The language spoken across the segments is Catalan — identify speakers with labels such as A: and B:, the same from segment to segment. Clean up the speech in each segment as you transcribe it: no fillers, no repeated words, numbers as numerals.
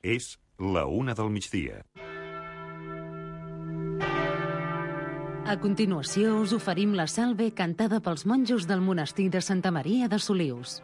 A: És la 1 del migdia.
B: A continuació us oferim la salve cantada pels monjos del monestir de Santa Maria de Solius.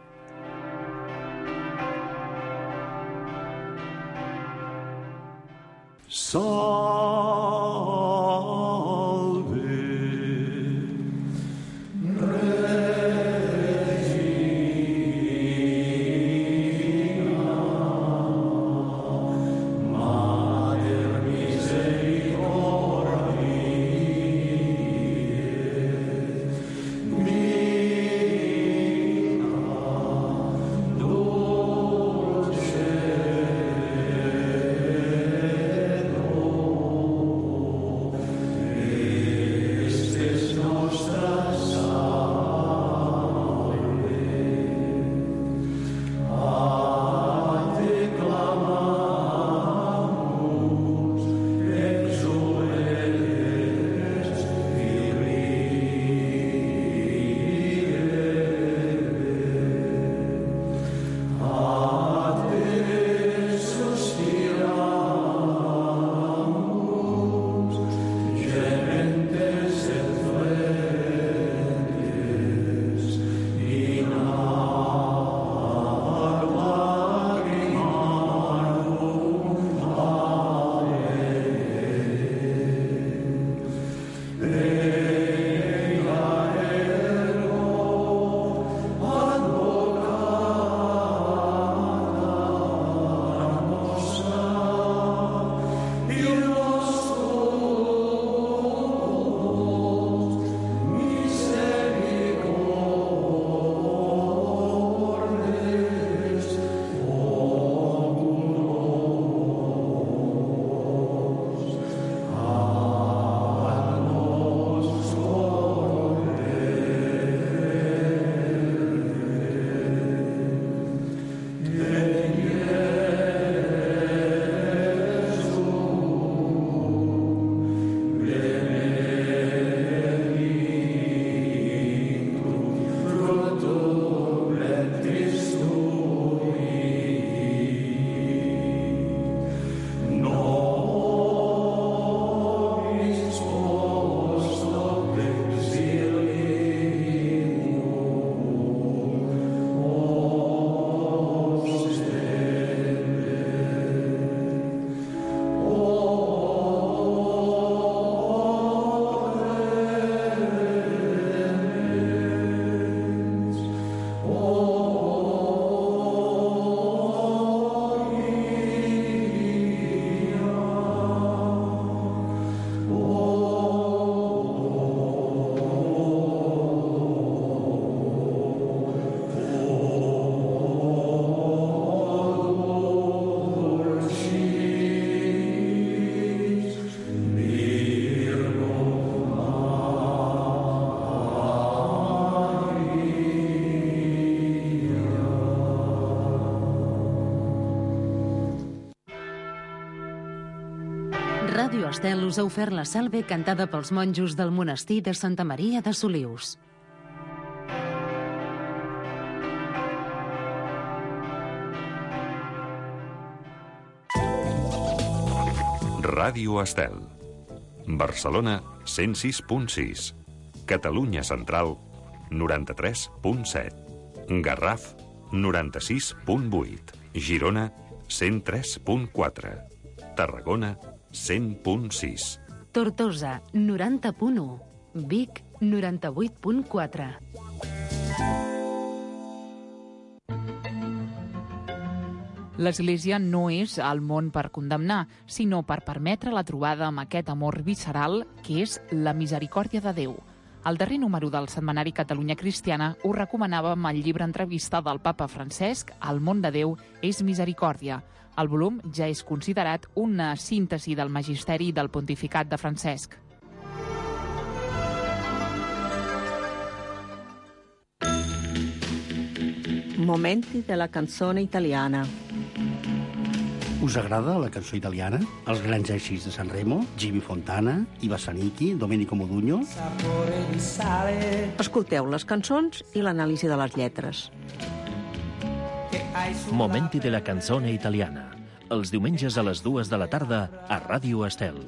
B: Ràdio Estel us ha ofert la salve cantada pels monjos del monestir de Santa Maria de Solius.
A: Ràdio Estel. Barcelona, 106.6. Catalunya Central, 93.7. Garraf, 96.8. Girona, 103.4. Tarragona, 100.6.
B: Tortosa, 90.1. Vic, 98.4.
C: L'Església no és al món per condemnar, sinó per permetre la trobada amb aquest amor visceral que és la misericòrdia de Déu. Al darrer número del setmanari Catalunya Cristiana us recomanàvem el llibre entrevista del papa Francesc, El món de Déu és misericòrdia. El volum ja és considerat una síntesi del magisteri del pontificat de Francesc.
D: Momenti della canzone italiana.
E: Us agrada la cançó italiana? Els grans èxits de Sanremo, Jimmy Fontana, Iva Zanicchi, Domenico Modugno?
D: Escolteu les cançons i l'anàlisi de les lletres.
F: Momenti della canzone italiana. els diumenges a les 2 de la tarda a Ràdio Estel.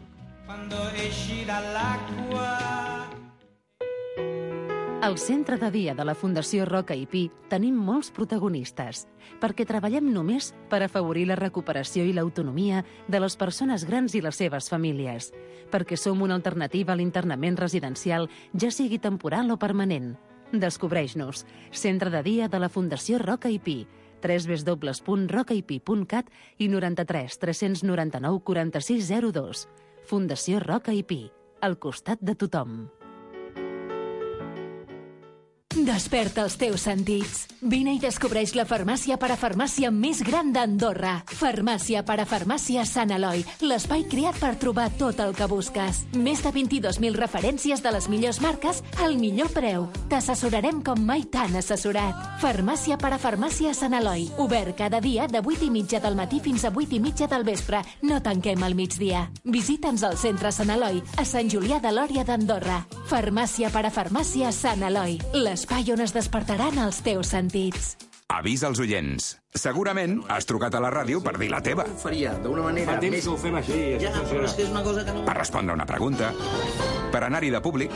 B: Al centre de dia de la Fundació Roca i Pi tenim molts protagonistes, perquè treballem només per afavorir la recuperació i l'autonomia de les persones grans i les seves famílies, perquè som una alternativa a l'internament residencial, ja sigui temporal o permanent. Descobreix-nos. Centre de dia de la Fundació Roca i Pi, www.rocaipi.cat i 93 399 4602. Fundació Roca i Pi, al costat de tothom.
G: Desperta els teus sentits. Vine i descobreix la farmàcia parafarmàcia més gran d'Andorra. Farmàcia parafarmàcia Sant Eloi, l'espai creat per trobar tot el que busques. Més de 22.000 referències de les millors marques al millor preu. T'assessorarem com mai t'han assessorat. Farmàcia parafarmàcia Sant Eloi, obert cada dia de 8:30 del matí fins a 8:30 del vespre. No tanquem al migdia. Visita'ns al centre Sant Eloi, a Sant Julià de Lòria d'Andorra. Farmàcia parafarmàcia Sant Eloi, l'espai on es despertaran els teus sentits.
H: Avís als oients. Segurament has trucat a la ràdio per dir la teva.
I: Ho faria d'una manera més...
J: Ho fem així,
I: ja, però és que és una cosa que no...
H: Per respondre una pregunta, per anar-hi de públic,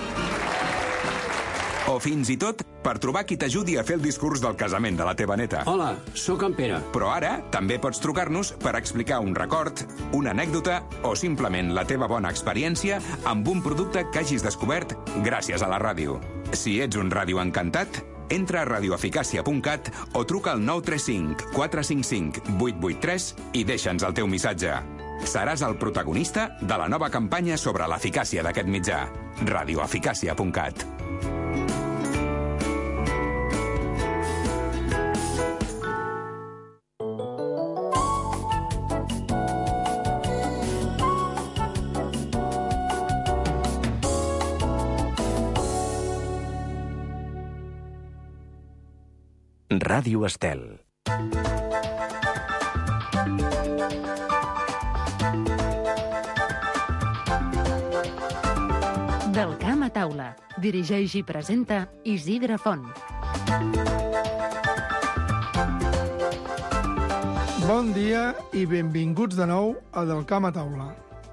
H: o fins i tot per trobar qui t'ajudi a fer el discurs del casament de la teva neta.
J: Hola, sóc en Pere.
H: Però ara també pots trucar-nos per explicar un record, una anècdota o simplement la teva bona experiència amb un producte que hagis descobert gràcies a la ràdio. Si ets un radioencantat, entra a radioeficàcia.cat o truca al 935 455 883 i deixa'ns el teu missatge. Seràs el protagonista de la nova campanya sobre l'eficàcia d'aquest mitjà. radioeficàcia.cat.
F: Ràdio Estel.
B: Del camp a taula. Dirigeix i presenta Isidre Font.
K: Bon dia i benvinguts de nou a Del camp a taula.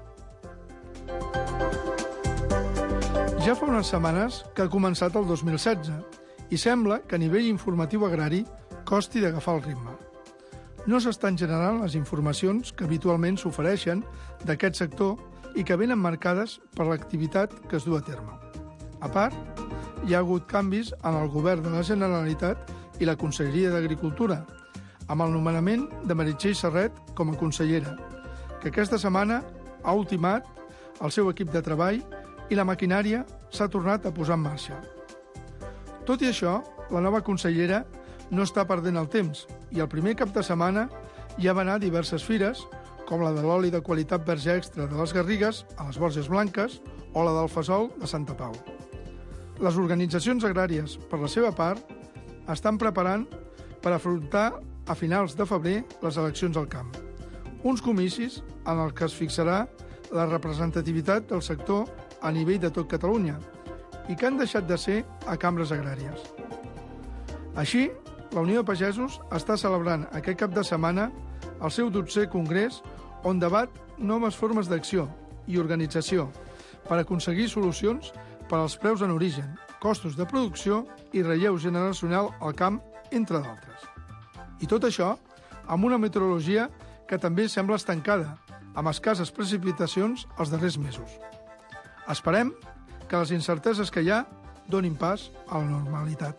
K: Ja fa unes setmanes que ha començat el 2016 i sembla que a nivell informatiu agrari costi d'agafar el ritme. No s'estan generant les informacions que habitualment s'ofereixen d'aquest sector i que venen marcades per l'activitat que es du a terme. A part, hi ha hagut canvis en el govern de la Generalitat i la Conselleria d'Agricultura, amb el nomenament de Meritxell Serret com a consellera, que aquesta setmana ha ultimat el seu equip de treball i la maquinària s'ha tornat a posar en marxa. Tot i això, la nova consellera no està perdent el temps i el primer cap de setmana ja va anar a diverses fires, com la de l'oli de qualitat verge extra de les Garrigues, a les Borges Blanques, o la del Fesol de Santa Pau. Les organitzacions agràries, per la seva part, estan preparant per afrontar a finals de febrer les eleccions al camp. Uns comicis en els que es fixarà la representativitat del sector a nivell de tot Catalunya, i que han deixat de ser a cambres agràries. Així, la Unió de Pagesos està celebrant aquest cap de setmana el seu 12è congrés on debat noves formes d'acció i organització per aconseguir solucions per als preus en origen, costos de producció i relleu generacional al camp, entre d'altres. I tot això amb una meteorologia que també sembla estancada, amb escasses precipitacions els darrers mesos. Esperem que les incerteses que hi ha donin pas a la normalitat.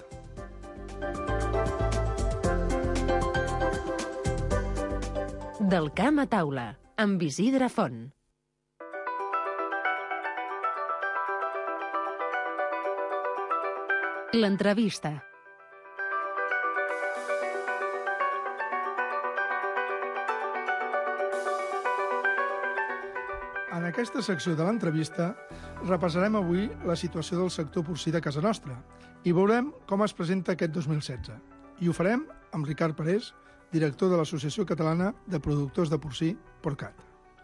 B: Del camp a taula, amb Isidre Font. L'entrevista.
K: En aquesta secció de l'entrevista repassarem avui la situació del sector porcí de casa nostra i veurem com es presenta aquest 2016. I ho farem amb Ricard Parés, director de l'Associació Catalana de Productors de Porcí, Porcat.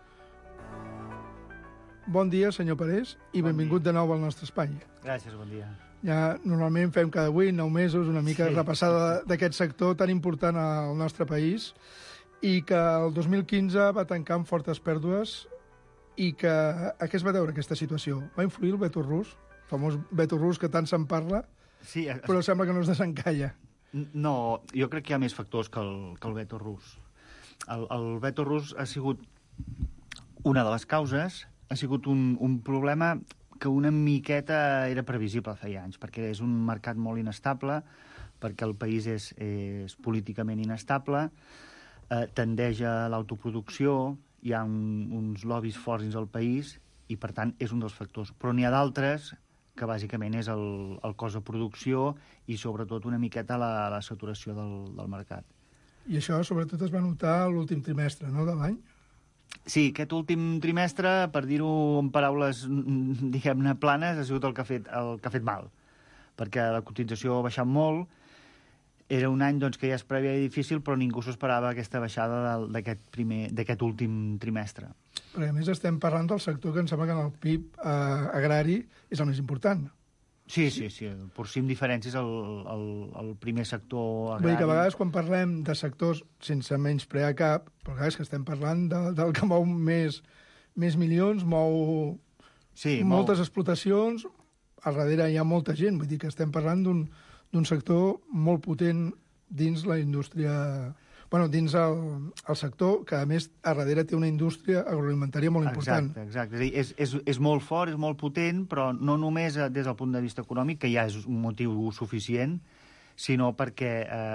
K: Bon dia, senyor Parés, i benvingut de nou al nostre espai.
L: Gràcies, bon dia.
K: Ja normalment fem cada 8, 9 mesos una mica repassada d'aquest sector tan important al nostre país i que el 2015 va tancar amb fortes pèrdues i que a què es va deure aquesta situació? Va influir el veto rus, el famós veto rus que tant se'n parla,
J: sí,
K: però sembla que no es desencalla.
J: No, jo crec que hi ha més factors que el veto rus. El veto rus ha sigut una de les causes, ha sigut un problema que una miqueta era previsible feia anys, perquè és un mercat molt inestable, perquè el país és políticament inestable, tendeix a l'autoproducció, hi ha uns lobbies forts dins del país i, per tant, és un dels factors. Però n'hi ha d'altres que bàsicament és el cost de producció i, sobretot, una miqueta la saturació del mercat.
K: I això, sobretot, es va notar a l'últim trimestre, no?, de l'any?
J: Sí, aquest últim trimestre, per dir-ho en paraules, diguem-ne, planes, ha sigut el que ha fet mal, perquè la cotització ha baixat molt. Era un any doncs, que ja es preveia difícil, però ningú s'esperava aquesta baixada d'aquest últim trimestre.
K: Perquè, a més, estem parlant del sector que em sembla que en el PIB agrari és el més important.
J: Sí, el porcí amb diferència és el primer sector agrari.
K: Vull dir que a vegades quan parlem de sectors sense menysprear cap, però a vegades que estem parlant del que mou més milions, mou moltes explotacions, al darrere hi ha molta gent, vull dir que estem parlant d'un sector molt potent dins la indústria, dins el sector, que a més a darrere té una indústria agroalimentària molt important.
J: Exacte. És molt fort, és molt potent, però no només des del punt de vista econòmic, que ja és un motiu suficient, sinó perquè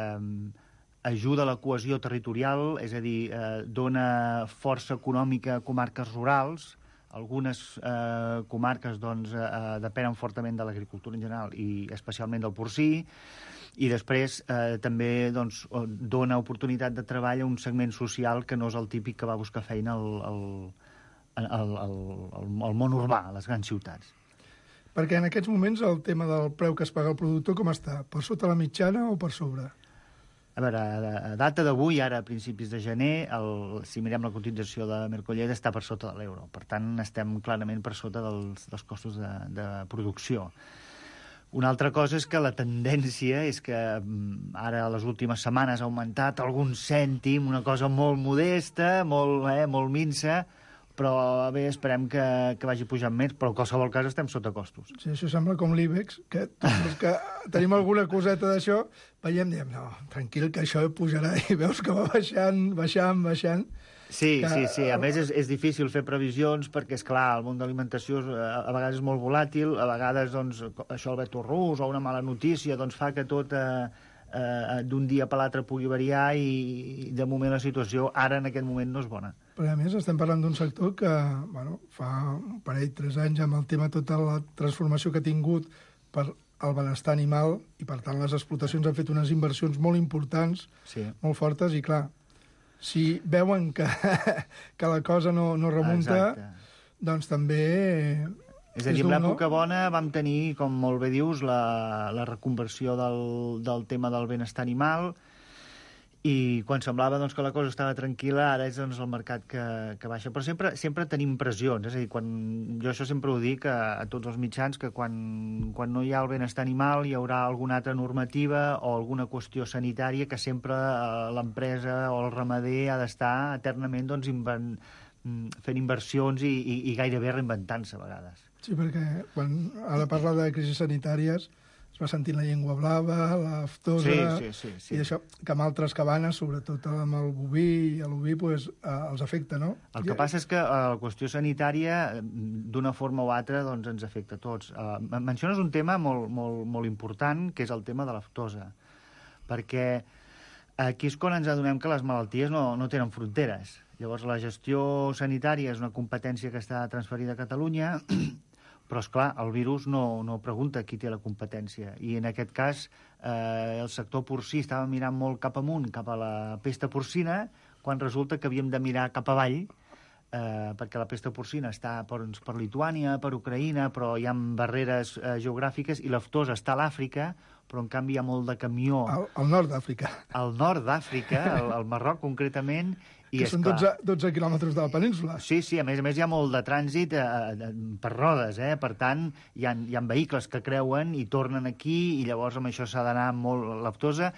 J: ajuda a la cohesió territorial, és a dir, dona força econòmica a comarques rurals. Algunes comarques depenen fortament de l'agricultura en general i especialment del porcí, i després també dona oportunitat de treball a un segment social que no és el típic que va buscar feina al món urbà, a les grans ciutats.
K: Perquè en aquests moments el tema del preu que es paga al productor com està? Per sota la mitjana o per sobre?
J: A veure, a data d'avui, ara a principis de gener, si mirem la cotització de Mercolleda, està per sota de l'euro. Per tant, estem clarament per sota dels costos de producció. Una altra cosa és que la tendència és que ara, les últimes setmanes, ha augmentat algun cèntim, una cosa molt modesta, molt minsa, però bé, esperem que vagi pujant més, però en qualsevol cas estem sota costos.
K: Sí, això sembla com l'IBEX, que tenim alguna coseta d'això, veiem, diem, no, tranquil, que això pujarà, i veus que va baixant.
J: Sí, a més és difícil fer previsions perquè, esclar, el món d'alimentació a vegades és molt volàtil, a vegades això el veto rus o una mala notícia fa que tot d'un dia per l'altre pugui variar i de moment la situació ara en aquest moment no és bona.
K: Però a més estem parlant d'un sector que fa un parell, 3 anys amb el tema tota la transformació que ha tingut per el benestar animal i per tant les explotacions han fet unes inversions molt importants, molt fortes i clar, si veuen que la cosa no remunta, doncs també
J: és a dir, en l'època bona vam tenir, com molt bé dius, la reconversió del tema del benestar animal i quan semblava que la cosa estava tranquil·la, ara és el mercat que baixa. Però sempre tenim pressions, és a dir, jo això sempre ho dic a tots els mitjans, que quan no hi ha el benestar animal hi haurà alguna altra normativa o alguna qüestió sanitària que sempre l'empresa o el ramader ha d'estar eternament fent inversions i gairebé reinventant-se a vegades.
K: Sí, perquè quan ara parla de crisis sanitàries es va sentint la llengua blava, la aftosa, i això, que amb altres cabanes, sobretot amb el boví i l'oví, els afecta, no?
J: El que passa és que la qüestió sanitària, d'una forma o altra, ens afecta a tots. Menciones un tema molt important, que és el tema de l'aftosa, perquè aquí és quan ens adonem que les malalties no tenen fronteres. Llavors, la gestió sanitària és una competència que està transferida a Catalunya, però, esclar, el virus no pregunta qui té la competència. I en aquest cas, el sector porcí estava mirant molt cap amunt, cap a la pesta porcina, quan resulta que havíem de mirar cap avall, perquè la pesta porcina està per Lituània, per Ucraïna, però hi ha barreres geogràfiques, i l'aftosa està a l'Àfrica, però en canvi hi ha molt de camió...
K: Al nord d'Àfrica.
J: Al nord d'Àfrica, al Marroc concretament,
K: que són 12 quilòmetres de la península.
J: Sí, a més hi ha molt de trànsit per rodes, per tant, hi ha vehicles que creuen i tornen aquí, i llavors amb això s'ha d'anar molt l'aftosa.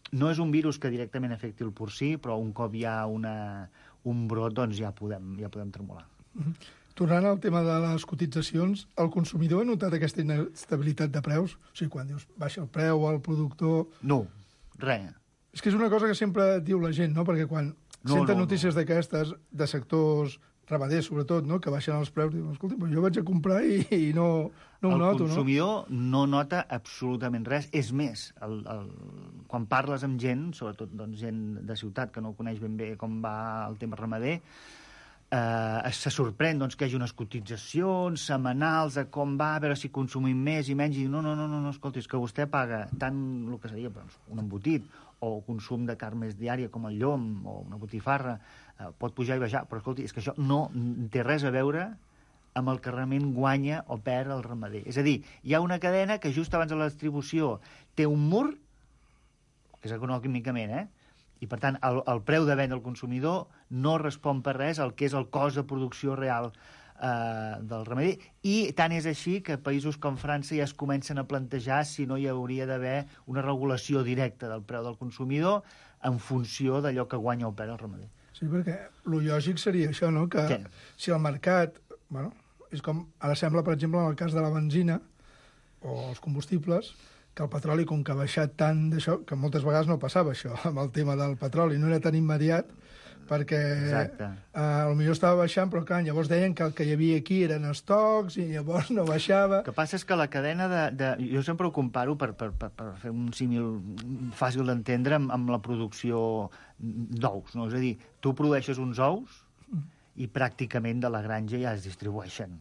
J: no és un virus que directament afecti el porcí, però un cop hi ha un brot, doncs ja podem tremolar.
K: Tornant al tema de les cotitzacions, el consumidor ha notat aquesta inestabilitat de preus? O sigui, quan dius baixa el preu al productor...
J: No, res.
K: És que és una cosa que sempre diu la gent, no? Perquè quan senten notícies d'aquestes, de sectors ramaders, sobretot, no? Que baixen els preus, diuen, escolta, jo vaig a comprar i no ho noto, no?
J: El consumidor no nota absolutament res. És més, quan parles amb gent, sobretot doncs, gent de ciutat que no coneix ben bé com va el tema ramader, se sorprèn doncs, que hi hagi unes cotitzacions setmanals de com va, a veure si consumim més i menys, i no, escolti, és que vostè paga tant el que seria doncs, un embotit o consum de carn més diària com el llom o una botifarra, pot pujar i baixar, però escolti, és que això no té res a veure amb el que realment guanya o perd el ramader. És a dir, hi ha una cadena que just abans de la distribució té un mur, que és econòmicament, i per tant el preu de venda al consumidor no respon per res al que és el cost de producció real del ramader, i tant és així que països com França ja es comencen a plantejar si no hi hauria d'haver una regulació directa del preu del consumidor en funció d'allò que guanya o perd el ramader.
K: Sí, perquè el lògic seria això, no? Que si el mercat... Bueno, és com ara sembla, per exemple, en el cas de la benzina o els combustibles, que el petroli, com que ha baixat tant d'això, que moltes vegades no passava això, amb el tema del petroli, no era tan immediat, perquè potser estava baixant, però clar, llavors deien que el que hi havia aquí eren estocs i llavors no baixava.
J: El que passa és que la cadena jo sempre ho comparo, per fer un símil fàcil d'entendre, amb la producció d'ous, no? És a dir, tu produeixes uns ous i pràcticament de la granja ja es distribueixen.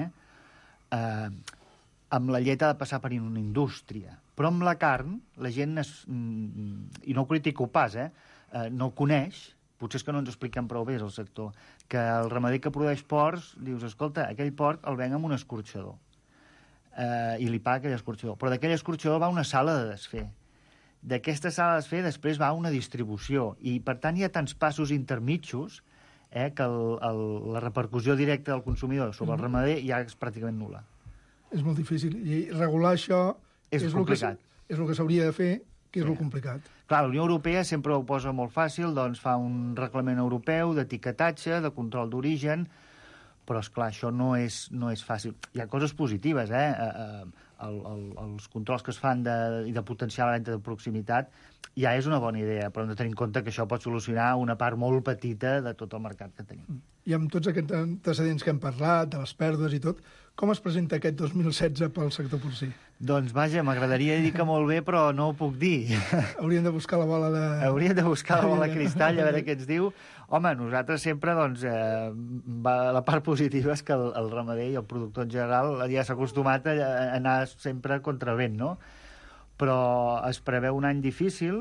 J: Amb la llet ha de passar per una indústria. Però amb la carn, la gent, i no ho critico pas, no ho coneix, potser és que no ens expliquem prou bé el sector, que el ramader que produeix porcs, dius, escolta, aquell porc el ven amb un escorxador, i li paga aquell escorxador. Però d'aquell escorxador va una sala de desfer. D'aquesta sala de desfer després va una distribució, i per tant hi ha tants passos intermitjos que la repercussió directa del consumidor sobre el ramader ja és pràcticament nul·la.
K: És molt difícil. I regular això
J: és complicat.
K: És el que s'hauria de fer, que és el complicat.
J: Clar, la Unió Europea sempre ho posa molt fàcil, doncs fa un reglament europeu d'etiquetatge, de control d'origen, però, esclar, això no és fàcil. Hi ha coses positives, els controls que es fan i de potenciar la venda de proximitat ja és una bona idea, però hem de tenir en compte que això pot solucionar una part molt petita de tot el mercat que tenim.
K: I amb tots aquests antecedents que hem parlat, de les pèrdues i tot, com es presenta aquest 2016 pel sector porcí?
J: Doncs, vaja, m'agradaria dir que molt bé, però no ho puc dir.
K: Hauríem de buscar la bola de...
J: Hauríem de buscar la bola de cristall, a veure què ens diu. Home, nosaltres sempre, doncs, la part positiva és que el ramader i el productor en general ja s'ha acostumat a anar sempre contra vent, no? Però es preveu un any difícil,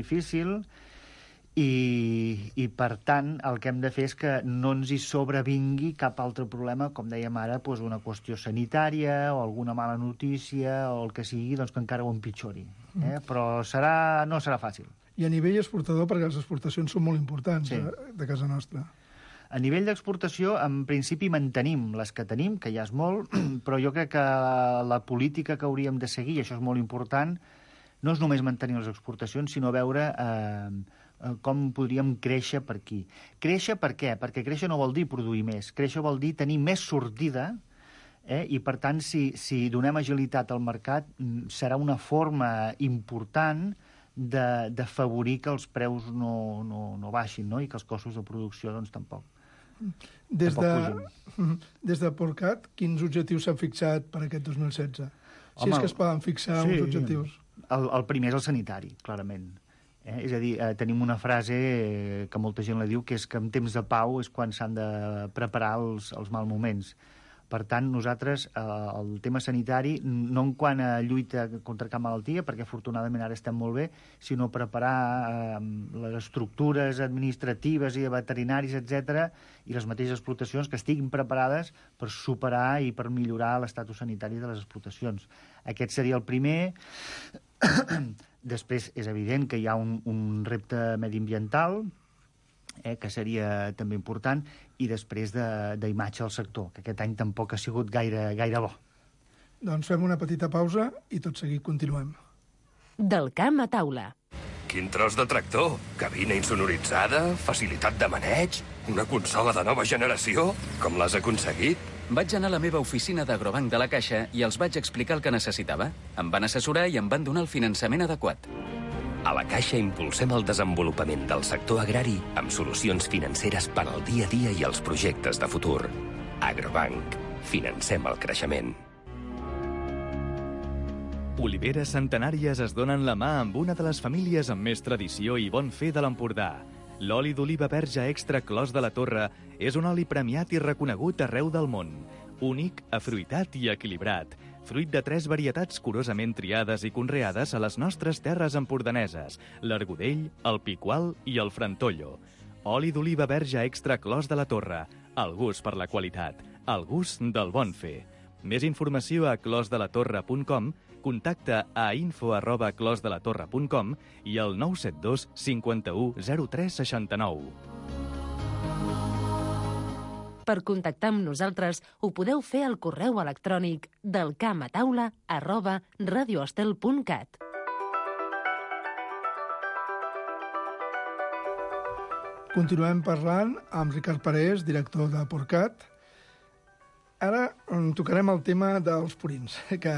J: i per tant el que hem de fer és que no ens hi sobrevingui cap altre problema, com dèiem ara, doncs una qüestió sanitària o alguna mala notícia o el que sigui, doncs que encara ho empitjori. Però no serà fàcil.
K: I a nivell exportador, perquè les exportacions són molt importants de casa nostra.
J: A nivell d'exportació, en principi mantenim les que tenim, que ja és molt, però jo crec que la política que hauríem de seguir, i això és molt important, no és només mantenir les exportacions, sinó veure com podríem créixer per aquí. Créixer per què? Perquè créixer no vol dir produir més. Créixer vol dir tenir més sortida, i per tant, si donem agilitat al mercat, serà una forma important d'afavorir que els preus no baixin, no? I que els costos de producció doncs, tampoc.
K: Des de Porcat, quins objectius s'han fixat per aquest 2016? Si és que es poden fixar uns objectius.
J: El primer és el sanitari, clarament. És a dir, tenim una frase que molta gent la diu, que és que en temps de pau és quan s'han de preparar els mal moments. Per tant, nosaltres, el tema sanitari, no en quant a lluita contra cap malaltia, perquè afortunadament ara estem molt bé, sinó preparar les estructures administratives i de veterinaris, etc., i les mateixes explotacions que estiguin preparades per superar i per millorar l'estatus sanitari de les explotacions. Aquest seria el primer. Després, és evident que hi ha un repte mediambiental, que seria també important, i després d'imatge al sector, que aquest any tampoc ha sigut gaire bo.
K: Doncs fem una petita pausa i tot seguit continuem.
B: Del camp a taula.
L: quin tros de tractor! Cabina insonoritzada, facilitat de maneig, una consola de nova generació. Com l'has aconseguit?
M: Vaig anar a la meva oficina d'Agrobanc de la Caixa i els vaig explicar el que necessitava. Em van assessorar i em van donar el finançament adequat.
N: A la Caixa impulsem el desenvolupament del sector agrari amb solucions financeres per al dia a dia i els projectes de futur. Agrobanc. Financem el creixement.
O: Oliveres centenàries es donen la mà amb una de les famílies amb més tradició i bon fer de l'Empordà. L'oli d'oliva verge extra Clos de la Torre és un oli premiat i reconegut arreu del món. Únic, afruitat i equilibrat. Fruit de 3 varietats curosament triades i conreades a les nostres terres empordaneses, l'Argudell, el Picual i el Frantollo. Oli d'oliva verge extra Clos de la Torre. El gust per la qualitat. El gust del bon fer. Més informació a closdelatorre.com, contacta a info@closdelatorre.com i al 972 51 03 69.
B: Per contactar amb nosaltres ho podeu fer al correu electrònic delcamataula@radioestel.cat.
K: Continuem parlant amb Ricard Parés, director de Porcat. Ara tocarem el tema dels purins, que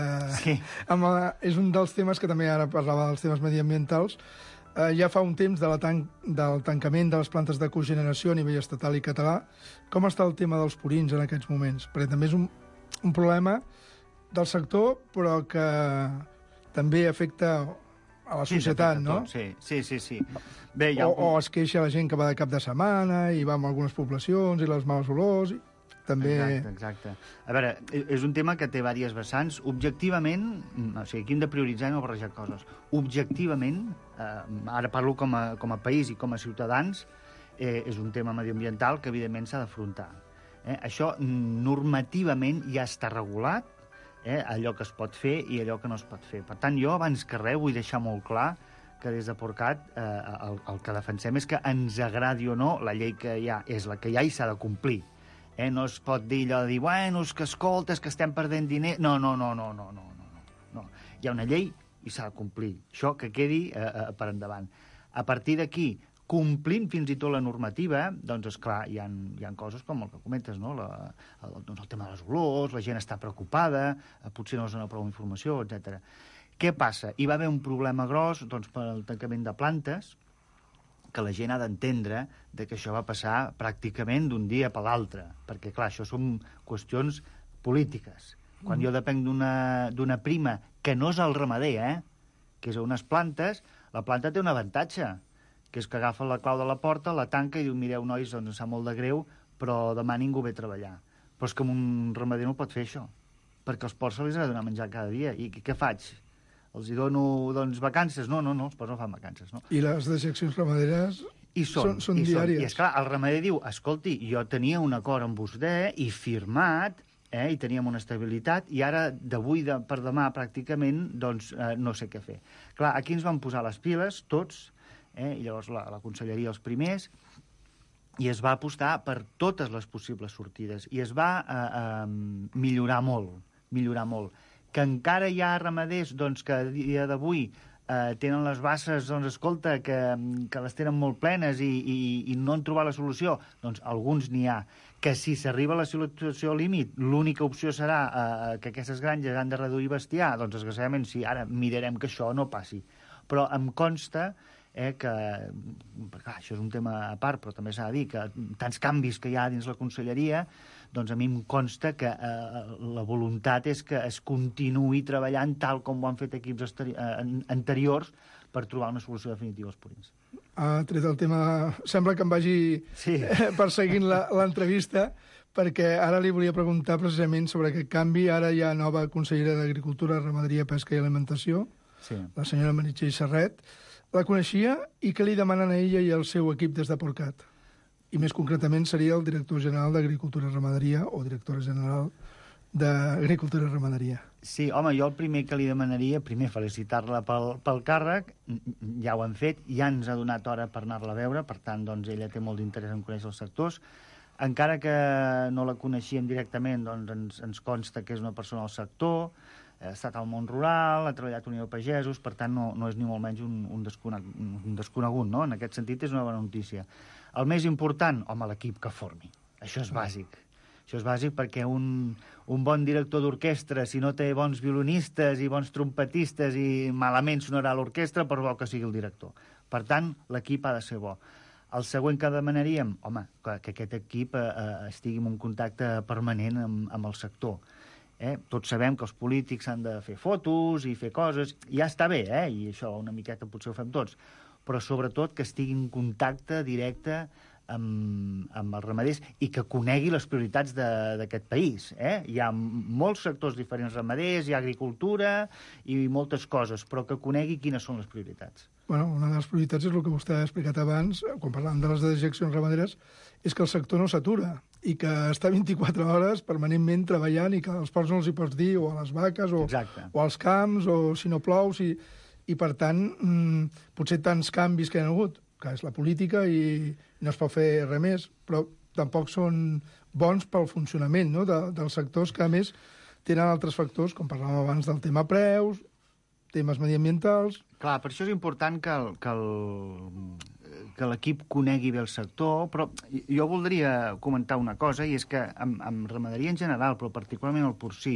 K: és un dels temes que també ara parlava dels temes mediambientals. Ja fa un temps del tancament de les plantes de cogeneració a nivell estatal i català. Com està el tema dels purins en aquests moments? Perquè també és un problema del sector, però que també afecta a la societat, no?
J: Sí.
K: Bé, o es queixa la gent que va de cap de setmana i va a algunes poblacions i les males olors... També...
J: Exacte. A veure, és un tema que té diverses vessants. Objectivament, o sigui, aquí hem de prioritzar i no barrejar coses. Objectivament, ara parlo com a país i com a ciutadans, és un tema medioambiental que evidentment s'ha d'afrontar. Això normativament ja està regulat, allò que es pot fer i allò que no es pot fer. Per tant, jo abans que res vull deixar molt clar que des de Porcat el que defensem és que ens agradi o no, la llei que hi ha és la que hi ha i s'ha de complir. No es pot dir allò de dir, bueno, és que escolta, és que estem perdent diner... No. Hi ha una llei i s'ha de complir. Això que quedi per endavant. A partir d'aquí, complint fins i tot la normativa, doncs, esclar, hi ha coses com el que comentes, no? El tema de les olors, la gent està preocupada, potser no es dona prou informació, etc. Què passa? Hi va haver un problema gros pel tancament de plantes, que la gent ha d'entendre que això va passar pràcticament d'un dia per l'altre, perquè, clar, això són qüestions polítiques. Quan jo depenc d'una prima, que no és el ramader, que és a unes plantes, la planta té un avantatge, que és que agafa la clau de la porta, la tanca i diu, mireu, nois, doncs em sap molt de greu, però demà ningú ve a treballar. Però és que un ramader no pot fer això, perquè els porcs se li ha de donar menjar cada dia. I què faig? Els hi dono, vacances? No, els porcs no fan vacances, no?
K: I les dejeccions ramaderes són diàries.
J: I, esclar, el ramader diu, escolti, jo tenia un acord amb vostè i firmat, i teníem una estabilitat, i ara, d'avui per demà, pràcticament, doncs, no sé què fer. Clar, aquí ens van posar les piles, tots, i llavors la conselleria els primers, i es va apostar per totes les possibles sortides, i es va millorar molt. Que encara hi ha ramaders que a dia d'avui tenen les basses, escolta, que les tenen molt plenes i no han trobat la solució, doncs alguns n'hi ha. Que si s'arriba a la situació límit, l'única opció serà que aquestes granges han de reduir bestiar, doncs desgraciadament sí, ara mirarem que això no passi. Però em consta que, clar, això és un tema a part, però també s'ha de dir que tants canvis que hi ha dins la conselleria, doncs a mi em consta que la voluntat és que es continuï treballant tal com ho han fet equips anteriors per trobar una solució definitiva als purins.
K: Ha tret el tema... Sembla que em vagi perseguint l'entrevista, perquè ara li volia preguntar precisament sobre aquest canvi. Ara hi ha nova consellera d'Agricultura, Ramaderia, Pesca i Alimentació, la senyora Meritxell Serret. La coneixia i què li demanen a ella i al seu equip des de Porcat? I més concretament seria el director general d'Agricultura i Ramaderia o directora general d'Agricultura i Ramaderia.
J: Sí, home, jo el primer que li demanaria, primer felicitar-la pel càrrec, ja ho hem fet, ja ens ha donat hora per anar-la a veure, per tant, doncs ella té molt d'interès en conèixer els sectors. Encara que no la coneixíem directament, doncs ens consta que és una persona del sector, ha estat al món rural, ha treballat a Unió de Pagesos, per tant no és ni molt menys un desconegut, no? En aquest sentit és una bona notícia. El més important, home, l'equip que formi. Això és bàsic. Això és bàsic perquè un bon director d'orquestra, si no té bons violinistes i bons trompetistes i malament sonarà l'orquestra, per bo que sigui el director. Per tant, l'equip ha de ser bo. El següent que demanaríem, home, que aquest equip estigui en un contacte permanent amb el sector. Tots sabem que els polítics han de fer fotos i fer coses, ja està bé, i això una miqueta potser ho fem tots, però sobretot que estigui en contacte directe amb els ramaders i que conegui les prioritats d'aquest país. Hi ha molts sectors diferents ramaders, hi ha agricultura i moltes coses, però que conegui quines són les prioritats.
K: Bueno, una de les prioritats és el que vostè ha explicat abans, quan parlàvem de les dejeccions ramaderes, és que el sector no s'atura i que està 24 hores permanentment treballant i que als porcs no els hi pots dir o a les vaques o als camps o si no plou, i per tant potser tants canvis que hi ha hagut, que és la política i no es pot fer res més, però tampoc són bons pel funcionament, no?, dels sectors que, a més, tenen altres factors, com parlàvem abans del tema preus, temes mediambientals...
J: Clar, per això és important que l'equip conegui bé el sector, però jo voldria comentar una cosa, i és que amb ramaderia en general, però particularment el porcí,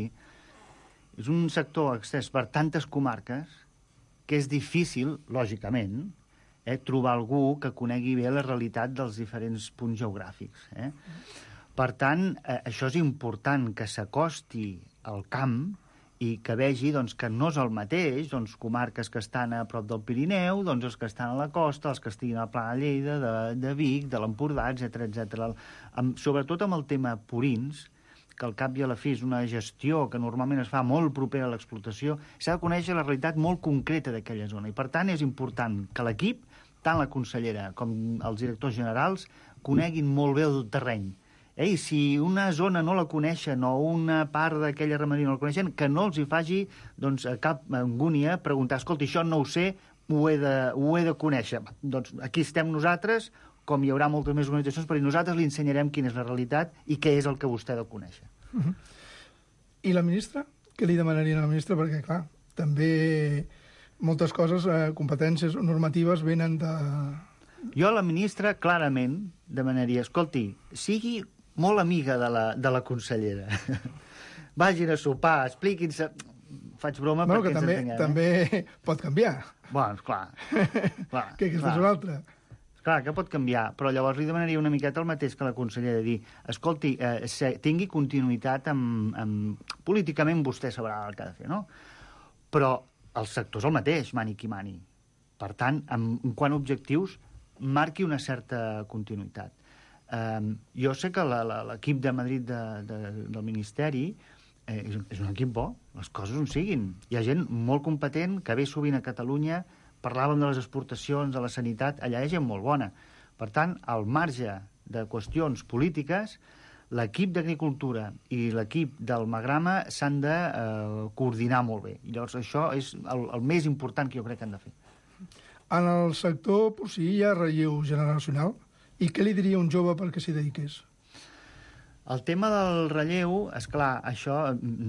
J: és un sector extès per tantes comarques que és difícil, lògicament, trobar algú que conegui bé la realitat dels diferents punts geogràfics. Per tant, això és important, que s'acosti al camp i que vegi que no és el mateix comarques que estan a prop del Pirineu, els que estan a la costa, els que estiguin a la Plana de Lleida, de Vic, de l'Empordà, etc. Sobretot amb el tema purins, que al cap i a la fi és una gestió que normalment es fa molt propera a l'explotació, s'ha de conèixer la realitat molt concreta d'aquella zona. I, per tant, és important que l'equip, tant la consellera com els directors generals, coneguin molt bé el terreny. I si una zona no la coneixen o una part d'aquella ramaderia no la coneixen, que no els hi faci cap angúnia preguntar, escolta, això no ho sé, ho he de conèixer. Doncs aquí estem nosaltres, com hi haurà moltes més organitzacions, perquè nosaltres li ensenyarem quina és la realitat i què és el que vostè ha de conèixer.
K: I la ministra? Què li demanarien a la ministra? Perquè, clar, també moltes coses, competències normatives, venen de...
J: Jo a la ministra clarament demanaria, escolti, sigui molt amiga de la consellera. Vagin a sopar, expliquin-se... Faig broma perquè ens entenguem.
K: També pot canviar.
J: Bueno, clar.
K: Que aquesta és una altra.
J: Clar, que pot canviar, però llavors li demanaria una miqueta el mateix que la consellera, de dir, escolti, tingui continuïtat políticament vostè sabrà el que ha de fer, no? Però el sector és el mateix, mani qui mani. Per tant, en quant a objectius, marqui una certa continuïtat. Jo sé que l'equip de Madrid del Ministeri és un equip bo, les coses on siguin. Hi ha gent molt competent que ve sovint a Catalunya, parlàvem de les exportacions, de la sanitat, allà hi ha gent molt bona. Per tant, al marge de qüestions polítiques, l'equip d'Agricultura i l'equip del Magrama s'han de coordinar molt bé. I llavors això és el més important que jo crec que han de fer.
K: En el sector porcí hi ha relleu generacional? I què li diria un jove perquè s'hi dediqués?
J: El tema del relleu, esclar, això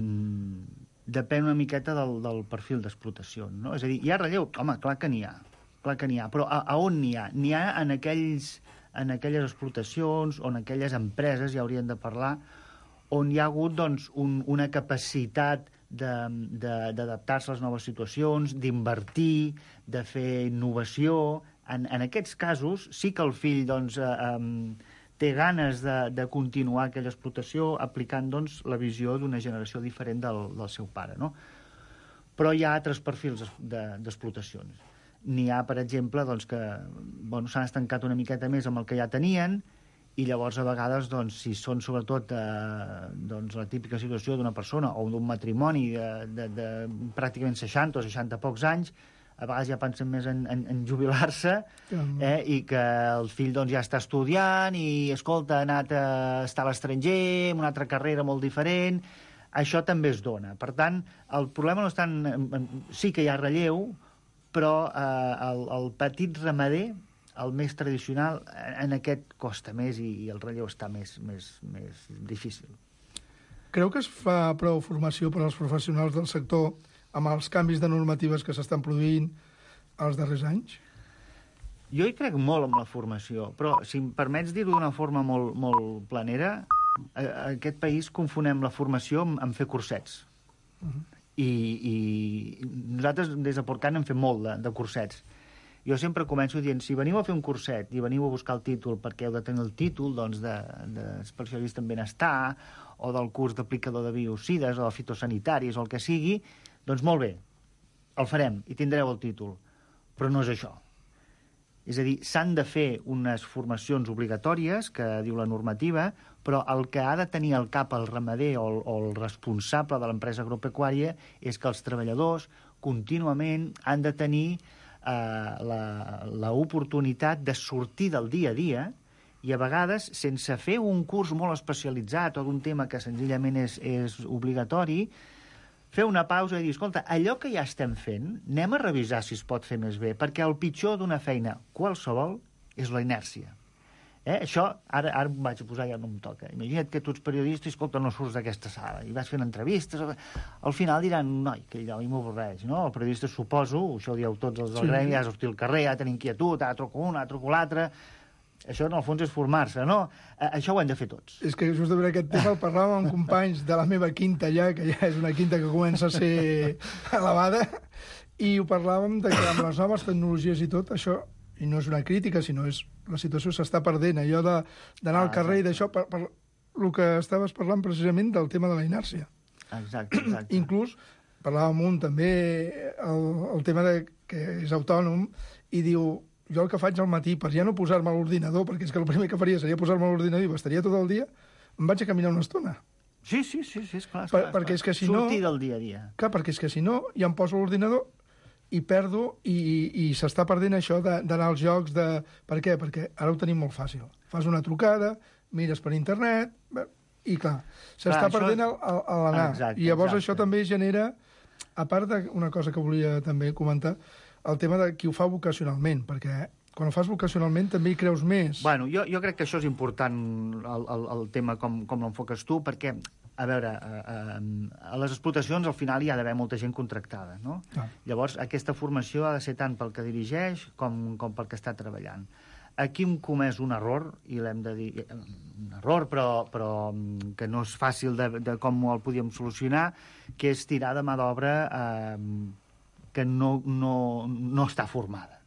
J: depèn una miqueta del perfil d'explotació, no? És a dir, hi ha relleu? Home, clar que n'hi ha. Però a on n'hi ha? N'hi ha en aquelles explotacions o en aquelles empreses, ja hauríem de parlar, on hi ha hagut una capacitat d'adaptar-se a les noves situacions, d'invertir, de fer innovació. En aquests casos sí que el fill té ganes de continuar aquella explotació aplicant la visió d'una generació diferent del seu pare, no? Però hi ha altres perfils d'explotacions. N'hi ha, per exemple, que s'han estancat una miqueta més amb el que ja tenien i llavors a vegades, si són sobretot la típica situació d'una persona o d'un matrimoni de pràcticament 60 o 60 pocs anys, a vegades ja pensen més en jubilar-se i que el fill ja està estudiant i, escolta, ha anat a estar a l'estranger, amb una altra carrera molt diferent. Això també es dona. Per tant, el problema no està sí que hi ha relleu, però el petit ramader, el més tradicional, en aquest costa més i el relleu està més difícil.
K: Creu que es fa prou formació per als professionals del sector amb els canvis de normatives que s'estan produint els darrers anys?
J: Jo hi crec molt en la formació, però si em permets dir-ho d'una forma molt planera, a aquest país confonem la formació amb fer cursets. I nosaltres des de Portcant hem fet molt de cursets. Jo sempre començo dient, si veniu a fer un curset i veniu a buscar el títol perquè heu de tenir el títol d'especialista en benestar o del curs d'aplicador de biocides o de fitosanitaris o el que sigui, doncs molt bé, el farem i tindreu el títol. Però no és això. És a dir, s'han de fer unes formacions obligatòries, que diu la normativa, però el que ha de tenir al cap el ramader o el responsable de l'empresa agropecuària és que els treballadors contínuament han de tenir l'oportunitat de sortir del dia a dia i a vegades, sense fer un curs molt especialitzat o d'un tema que senzillament és obligatori, fer una pausa i dir, escolta, allò que ja estem fent, anem a revisar si es pot fer més bé, perquè el pitjor d'una feina qualsevol és la inèrcia. Això, ara em vaig a posar, ja no em toca. Imagina't que tu ets periodista i, escolta, no surts d'aquesta sala i vas fent entrevistes. Al final diran, noi, que allò m'avorreix, no? El periodista, suposo, això ho dieu tots els del gremi, ja has sortit al carrer, ja tenim inquietud, ara truco un, ara truco l'altre. Això, en el fons, és formar-se, no? Això ho hem de fer tots.
K: És que justament aquest tema el parlàvem amb companys de la meva quinta ja, que ja és una quinta que comença a ser elevada, i ho parlàvem de que amb les noves tecnologies i tot, això, i no és una crítica, sinó és la situació s'està perdent, allò d'anar al carrer i d'això, per el que estaves parlant precisament del tema de la inèrcia.
J: Exacte.
K: Inclús parlàvem un també el tema de que és autònom i diu, jo el que faig al matí per ja no posar-me a l'ordinador, perquè és que el primer que faria seria posar-me a l'ordinador i m'estaria tot el dia, em vaig a caminar una estona.
J: Sí, és clar.
K: Perquè és que si no...
J: Sortir del dia a dia.
K: Clar, perquè és que si no, ja em poso a l'ordinador i perdo, i s'està perdent això d'anar als jocs de... Per què? Perquè ara ho tenim molt fàcil. Fas una trucada, mires per internet, i clar, s'està perdent l'anar. I llavors això també genera, a part d'una cosa que volia també comentar, el tema de qui ho fa vocacionalment, perquè quan ho fas vocacionalment també hi creus més.
J: Bueno, jo crec que això és important, el tema com l'enfoques tu, perquè, a veure, a les explotacions al final hi ha d'haver molta gent contractada, no? Llavors, aquesta formació ha de ser tant pel que dirigeix com pel que està treballant. Aquí hem comès un error, i l'hem de dir, un error, però que no és fàcil de com el podíem solucionar, que és tirar de mà d'obra que no està formada.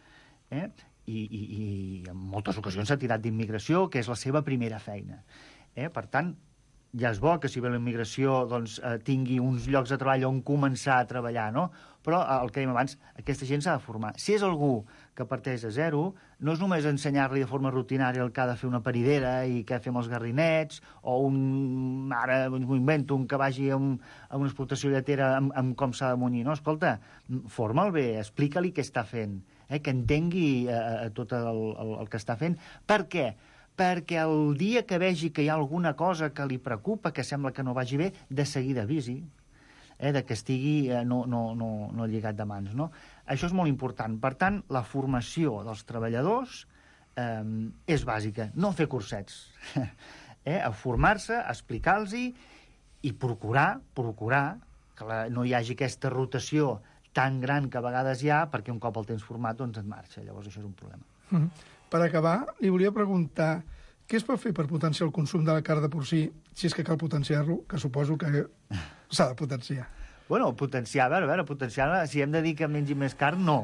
J: I en moltes ocasions s'ha tirat d'immigració, que és la seva primera feina. Per tant, ja és bo que si ve la immigració tingui uns llocs de treball on començar a treballar, no? Però el que dèiem abans, aquesta gent s'ha de formar. Si és algú que parteix de zero, no és només ensenyar-li de forma rutinària el que ha de fer una paridera i què fem els garrinets, o ara m'ho invento, un que vagi a una explotació lletera amb com s'ha de munyir. No, escolta, forma'l bé, explica-li què està fent, que entengui tot el que està fent. Per què? Perquè el dia que vegi que hi ha alguna cosa que li preocupa, que sembla que no vagi bé, de seguida avisi, de que estigui no lligat de mans, no? Això és molt important. Per tant, la formació dels treballadors és bàsica. No fer cursets. A formar-se, explicar-los i procurar que no hi hagi aquesta rotació tan gran que a vegades hi ha, perquè un cop el tens format, doncs et marxa. Llavors això és un problema.
K: Per acabar, li volia preguntar què es pot fer per potenciar el consum de la carn de porcí, si és que cal potenciar-lo, que suposo que s'ha de potenciar.
J: Bueno, potenciar, a veure, potenciar, si hem de dir que mengi més carn, no,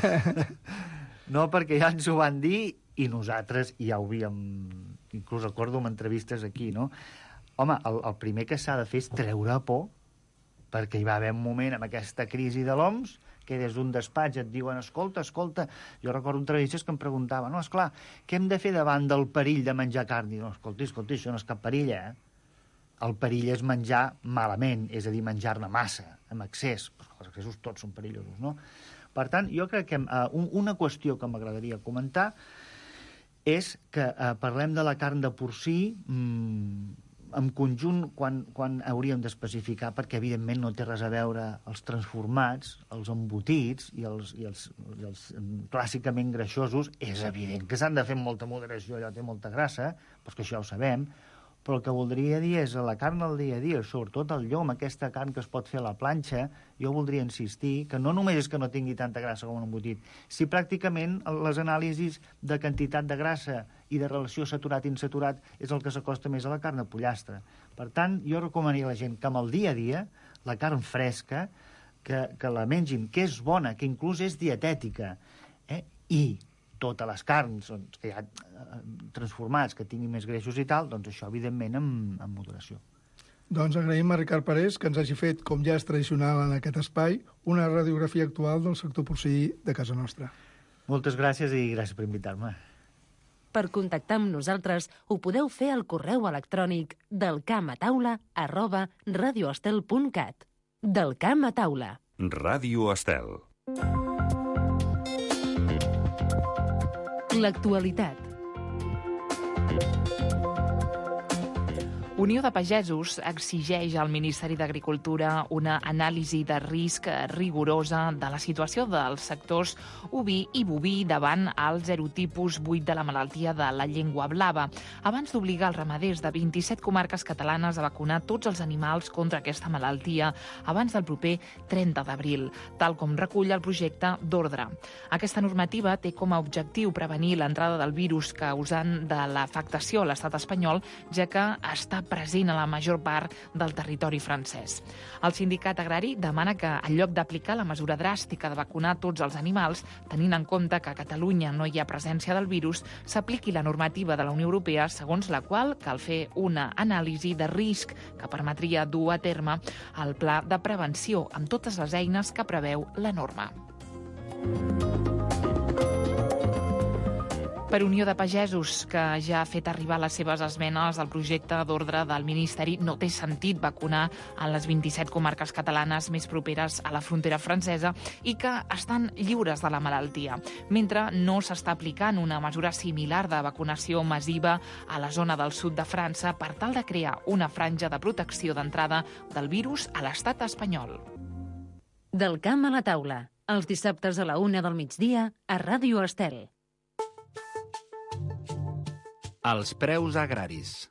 J: No, perquè ja ens ho van dir i nosaltres ja ho havíem, inclús recordo en entrevistes aquí, no? Home, el primer que s'ha de fer és treure por, perquè hi va haver un moment amb aquesta crisi de l'OMS que des d'un despatx et diuen escolta, jo recordo entrevistes que em preguntaven, no, esclar, què hem de fer davant del perill de menjar carn? I no, escolti, això no és cap perill, El perill és menjar malament, és a dir, menjar-ne massa, amb excés. Els excessos tots són perillosos, no? Per tant, jo crec que una qüestió que m'agradaria comentar és que parlem de la carn de porcí en conjunt quan hauríem d'especificar, perquè evidentment no té res a veure els transformats, els embotits i els clàssicament greixosos. És evident que s'han de fer amb molta moderació, allò té molta grassa, però és que això ho sabem, però el que voldria dir és la carn del dia a dia, sobretot el llom, aquesta carn que es pot fer a la planxa, jo voldria insistir que no només és que no tingui tanta grassa com un embotit, si pràcticament les anàlisis de quantitat de grassa i de relació saturat-insaturat és el que s'acosta més a la carn de pollastre. Per tant, jo recomanaria a la gent que amb el dia a dia, la carn fresca, que la mengin, que és bona, que inclús és dietètica, i totes les carns que hi ha transformats, que tinguin més greixos i tal, doncs això, evidentment, amb moderació.
K: Doncs agraïm a Ricard Parés que ens hagi fet, com ja és tradicional en aquest espai, una radiografia actual del sector porcí de casa nostra.
J: Moltes gràcies i gràcies per invitar-me.
B: Per contactar amb nosaltres ho podeu fer al correu electrònic delcamataula@radioestel.cat. Del Camp a Taula.
A: Ràdio Estel.
B: L'actualitat.
C: Unió de Pagesos exigeix al Ministeri d'Agricultura una anàlisi de risc rigorosa de la situació dels sectors oví i boví davant el serotipus 8 de la malaltia de la llengua blava, abans d'obligar els ramaders de 27 comarques catalanes a vacunar tots els animals contra aquesta malaltia abans del proper 30 d'abril, tal com recull el projecte d'ordre. Aquesta normativa té com a objectiu prevenir l'entrada del virus causant de l'afectació a l'estat espanyol, ja que està present a la major part del territori francès. El sindicat agrari demana que, en lloc d'aplicar la mesura dràstica de vacunar tots els animals, tenint en compte que a Catalunya no hi ha presència del virus, s'apliqui la normativa de la Unió Europea, segons la qual cal fer una anàlisi de risc que permetria dur a terme el pla de prevenció amb totes les eines que preveu la norma. Per Unió de Pagesos, que ja ha fet arribar les seves esmenes al projecte d'ordre del Ministeri, no té sentit vacunar en les 27 comarques catalanes més properes a la frontera francesa i que estan lliures de la malaltia, mentre no s'està aplicant una mesura similar de vacunació massiva a la zona del sud de França per tal de crear una franja de protecció d'entrada del virus a l'estat espanyol.
B: Del Camp a la Taula, els dissabtes a la 1 del migdia a Ràdio Estel.
P: Els preus agraris.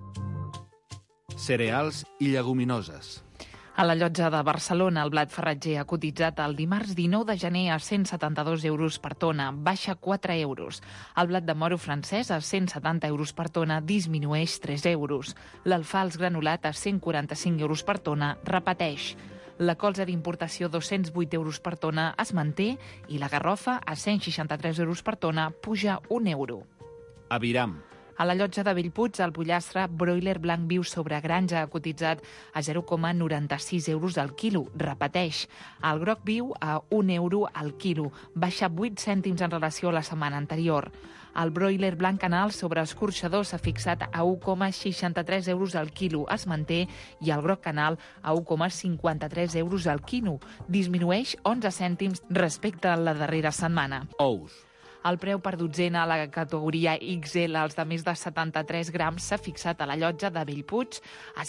P: Cereals i lleguminoses.
C: A la llotja de Barcelona, el blat farratger ha cotitzat el dimarts 19 de gener a 172 euros per tona, baixa 4 euros. El blat de moro francès a 170 euros per tona disminueix 3 euros. L'alfals granulat a 145 euros per tona repeteix. La colza d'importació 208 euros per tona es manté i la garrofa a 163 euros per tona puja 1 euro.
P: Aviram.
C: A la llotja de Bellpuig, el pollastre broiler blanc viu sobre granja ha cotitzat a 0,96 euros al quilo, repeteix. El groc viu a 1 euro al quilo, baixa 8 cèntims en relació a la setmana anterior. El broiler blanc canal sobre escorxador s'ha fixat a 1,63 euros al quilo, es manté, i el groc canal a 1,53 euros al quilo, disminueix 11 cèntims respecte a la darrera setmana.
P: Ous.
C: El preu per dotzena a la categoria XL, els de més de 73 grams, s'ha fixat a la llotja de Bellpuig a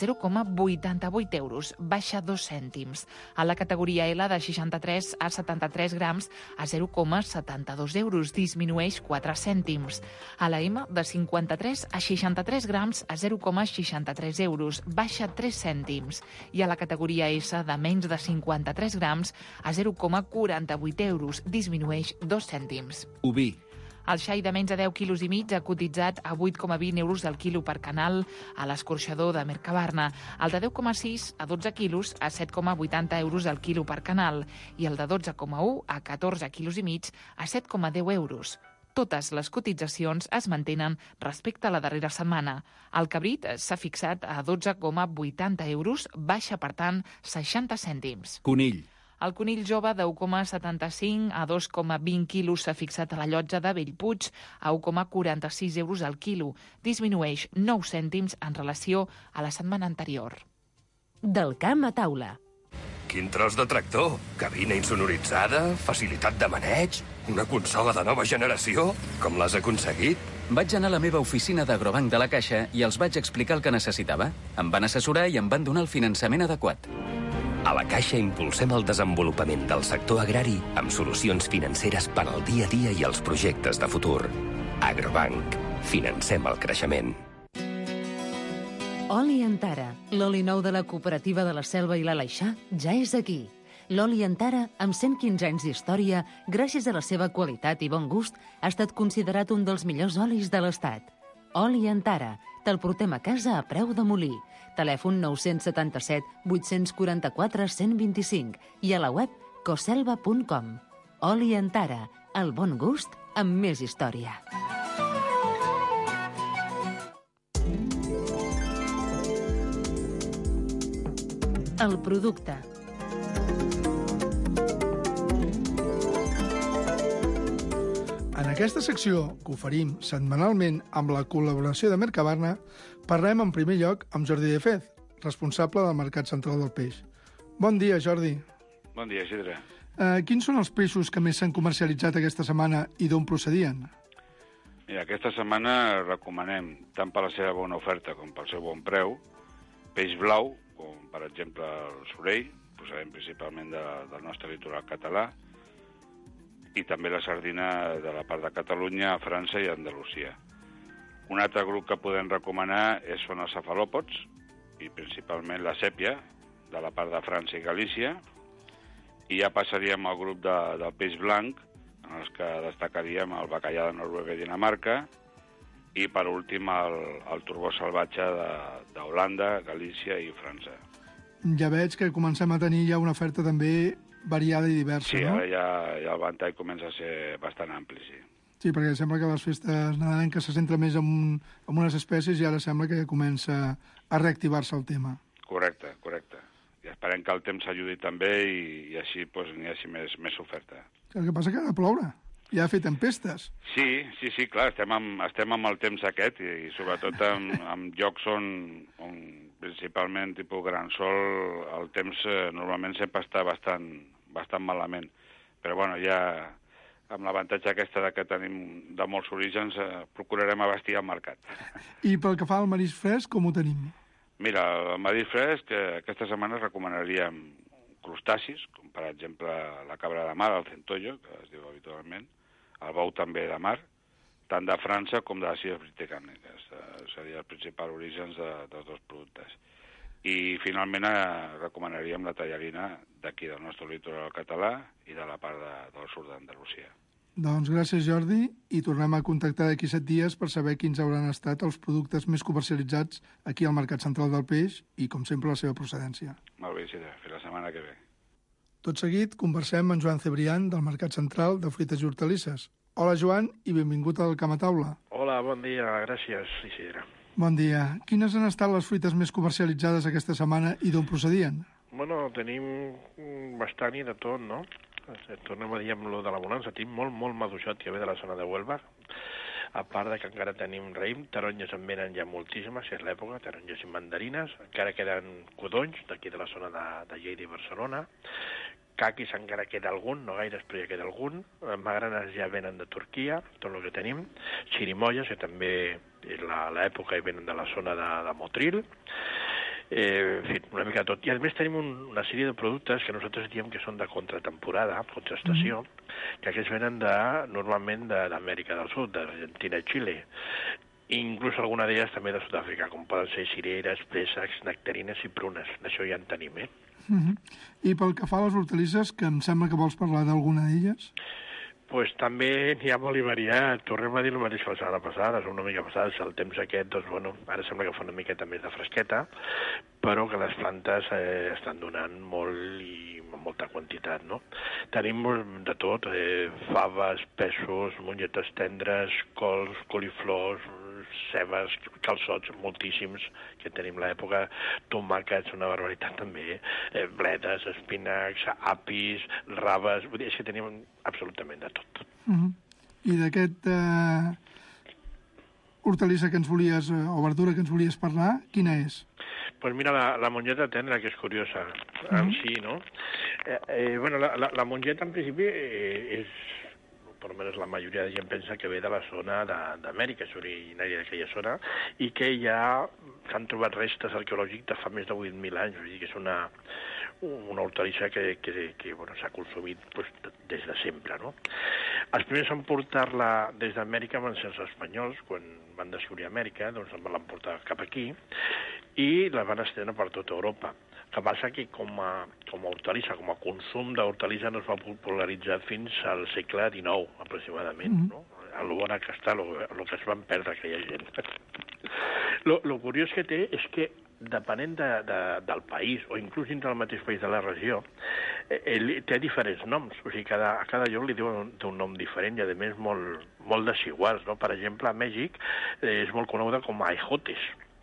C: 0,88 euros, baixa 2 cèntims. A la categoria L de 63 a 73 grams a 0,72 euros, disminueix 4 cèntims. A la M de 53 a 63 grams a 0,63 euros, baixa 3 cèntims. I a la categoria S de menys de 53 grams a 0,48 euros, disminueix 2 cèntims.
P: Oví.
C: El xai de menys de 10 quilos i mig ha cotitzat a 8,20 euros al quilo per canal a l'escorxador de Mercabarna, el de 10,6 a 12 quilos a 7,80 euros al quilo per canal i el de 12,1 a 14 quilos i mig a 7,10 euros. Totes les cotitzacions es mantenen respecte a la darrera setmana. El cabrit s'ha fixat a 12,80 euros, baixa, per tant, 60 cèntims.
P: Conill.
C: El conill jove de 1,75 a 2,20 quilos s'ha fixat a la llotja de Bellpuig a 1,46 euros al quilo. Disminueix 9 cèntims en relació a la setmana anterior.
B: Del Camp a Taula.
L: Quin tros de tractor! Cabina insonoritzada, facilitat de maneig, una consola de nova generació. Com l'has aconseguit?
M: Vaig anar a la meva oficina d'Agrobanc de la Caixa i els vaig explicar el que necessitava. Em van assessorar i em van donar el finançament adequat.
N: A la Caixa impulsem el desenvolupament del sector agrari amb solucions financeres per al dia a dia i els projectes de futur. Agrobanc. Financem el creixement.
B: Oli Antara, l'oli nou de la cooperativa de la Selva i l'Aleixar, ja és aquí. L'oli Antara, amb 115 anys d'història, gràcies a la seva qualitat i bon gust, ha estat considerat un dels millors olis de l'Estat. Oli Antara, te'l portem a casa a preu de molí. Telèfon 977 844 125 i a la web coselva.com. Oli Antara, el bon gust amb més història. El producte.
K: En aquesta secció, que oferim setmanalment amb la col·laboració de Mercabarna, parlem en primer lloc amb Jordi de Fez, responsable del Mercat Central del Peix. Bon dia, Jordi.
Q: Bon dia, Isidre.
K: Quins són els peixos que més s'han comercialitzat aquesta setmana i d'on procedien?
Q: Mira, aquesta setmana recomanem, tant per la seva bona oferta com pel seu bon preu, peix blau, com per exemple el sorell, procedent principalment del nostre litoral català, i també la sardina de la part de Catalunya, França i Andalusia. Un altre grup que podem recomanar són els cefalòpods, i principalment la sèpia, de la part de França i Galícia, i ja passaríem al grup del peix blanc, en els que destacaríem el bacallà de Noruega i Dinamarca, i per últim el turbó salvatge d'Holanda, Galícia i França.
K: Ja veig que comencem a tenir ja una oferta també variada i diversa,
Q: sí,
K: no?
Q: Sí, ara ja el ventall comença a ser bastant ampli, sí.
K: Sí, perquè sembla que les festes nadalenques se centra més en unes espècies i ara sembla que ja comença a reactivar-se el tema.
Q: Correcte, correcte. I esperem que el temps s'ajudi també i així n'hi hagi més oferta.
K: El que passa que ha de ploure. Ja ha fet tempestes.
Q: Sí, clar, estem amb el temps aquest i sobretot en llocs on principalment tipus gran sol el temps normalment sempre està bastant malament. Però bueno, ja amb l'avantatge aquesta que tenim de molts orígens procurarem abastir el mercat.
K: I pel que fa al marisc fresc, com ho tenim?
Q: Mira, el marisc fresc aquesta setmana recomanaríem crustacis, com per exemple la cabra de mar, el centollo, que es diu habitualment, el bou també de mar, tant de França com de les Illes Britàniques. Serien els principals orígens dels dos productes. I finalment recomanaríem la tallarina d'aquí, del nostre litoral català i de la part del sud d'Andalusia.
K: Doncs gràcies, Jordi, i tornem a contactar d'aquí 7 dies per saber quins hauran estat els productes més comercialitzats aquí al Mercat Central del Peix i, com sempre, la seva procedència.
Q: Molt bé, Isidre. Fins la setmana que ve.
K: Tot seguit, conversem amb Joan Cebrián, del Mercat Central de Fruites i Hortalisses. Hola, Joan, i benvingut al Camp a Taula.
R: Hola, bon dia. Gràcies, Isidre.
K: Bon dia. Quines han estat les fruites més comercialitzades aquesta setmana i d'on procedien?
R: Bueno, tenim bastant i de tot, no? Tornem a dir amb lo de la bonança. Tenim molt maduixat que ve de la zona de Huelva. A part de que encara tenim raïm, taronges en venen ja moltíssimes, si és l'època, taronges i mandarines. Encara queden codonys d'aquí de la zona de Lleida i Barcelona. Caquis encara queda algun, no gaires, però ja queda algun. Magranes ja venen de Turquia, tot el que tenim. Xirimoies, que també és l'època i venen de la zona de Motril. En fi, una mica tot. I a més tenim una sèrie de productes que nosaltres diem que són de contratemporada, contraestació, que aquests venen normalment d'Amèrica del Sud, d'Argentina i Xile. Inclús alguna d'elles també de Sud-àfrica, com poden ser cireres, préssecs, nectarines i prunes. D'això ja en tenim,
K: I pel que fa a les hortalisses, que em sembla que vols parlar d'alguna d'elles?
R: Pues també n'hi ha molt i variat. Tornem a dir el mateix que la setmana passada, una mica passada, el temps aquest, doncs, bueno, ara sembla que fa una miqueta més de fresqueta, però que les plantes estan donant molt i amb molta quantitat, no? Tenim de tot, faves, pèsols, mongetes tendres, cols, coliflors, cebes, calçots, moltíssims, que tenim l'època, tomàquets, una barbaritat també, bledes, espinacs, apis, raves, vull dir, és que tenim absolutament de tot.
K: I d'aquest hortalissa que ens volies, o verdura que ens volies parlar, quina és?
R: Pues mira, la mongeta tendra, que és curiosa, en si, no? Bueno, la mongeta en principi és, per almenys la majoria de gent pensa que ve de la zona d'Amèrica, és originària d'aquella zona, i que ja s'han trobat restes arqueològics de fa més de 8.000 anys, vull dir que és una hortalissa que bueno, s'ha consumit pues, des de sempre, no? Els primers en portar-la des d'Amèrica van ser els espanyols, quan van descobrir Amèrica, doncs van portar cap aquí, i la van estrenar per tota Europa. El que passa que com a hortalissa, com a consum d'hortalissa no es va popularitzar fins al segle XIX, aproximadament, no? A lo bona que està, el que es van perdre aquella gent. Lo curiós que té és que, depenent del país, o inclús dins del mateix país de la regió, té diferents noms. O sigui, a cada lloc li diuen un nom diferent i, a més, molt desiguals, no? Per exemple, a Mèxic és molt coneguda com a ejotes.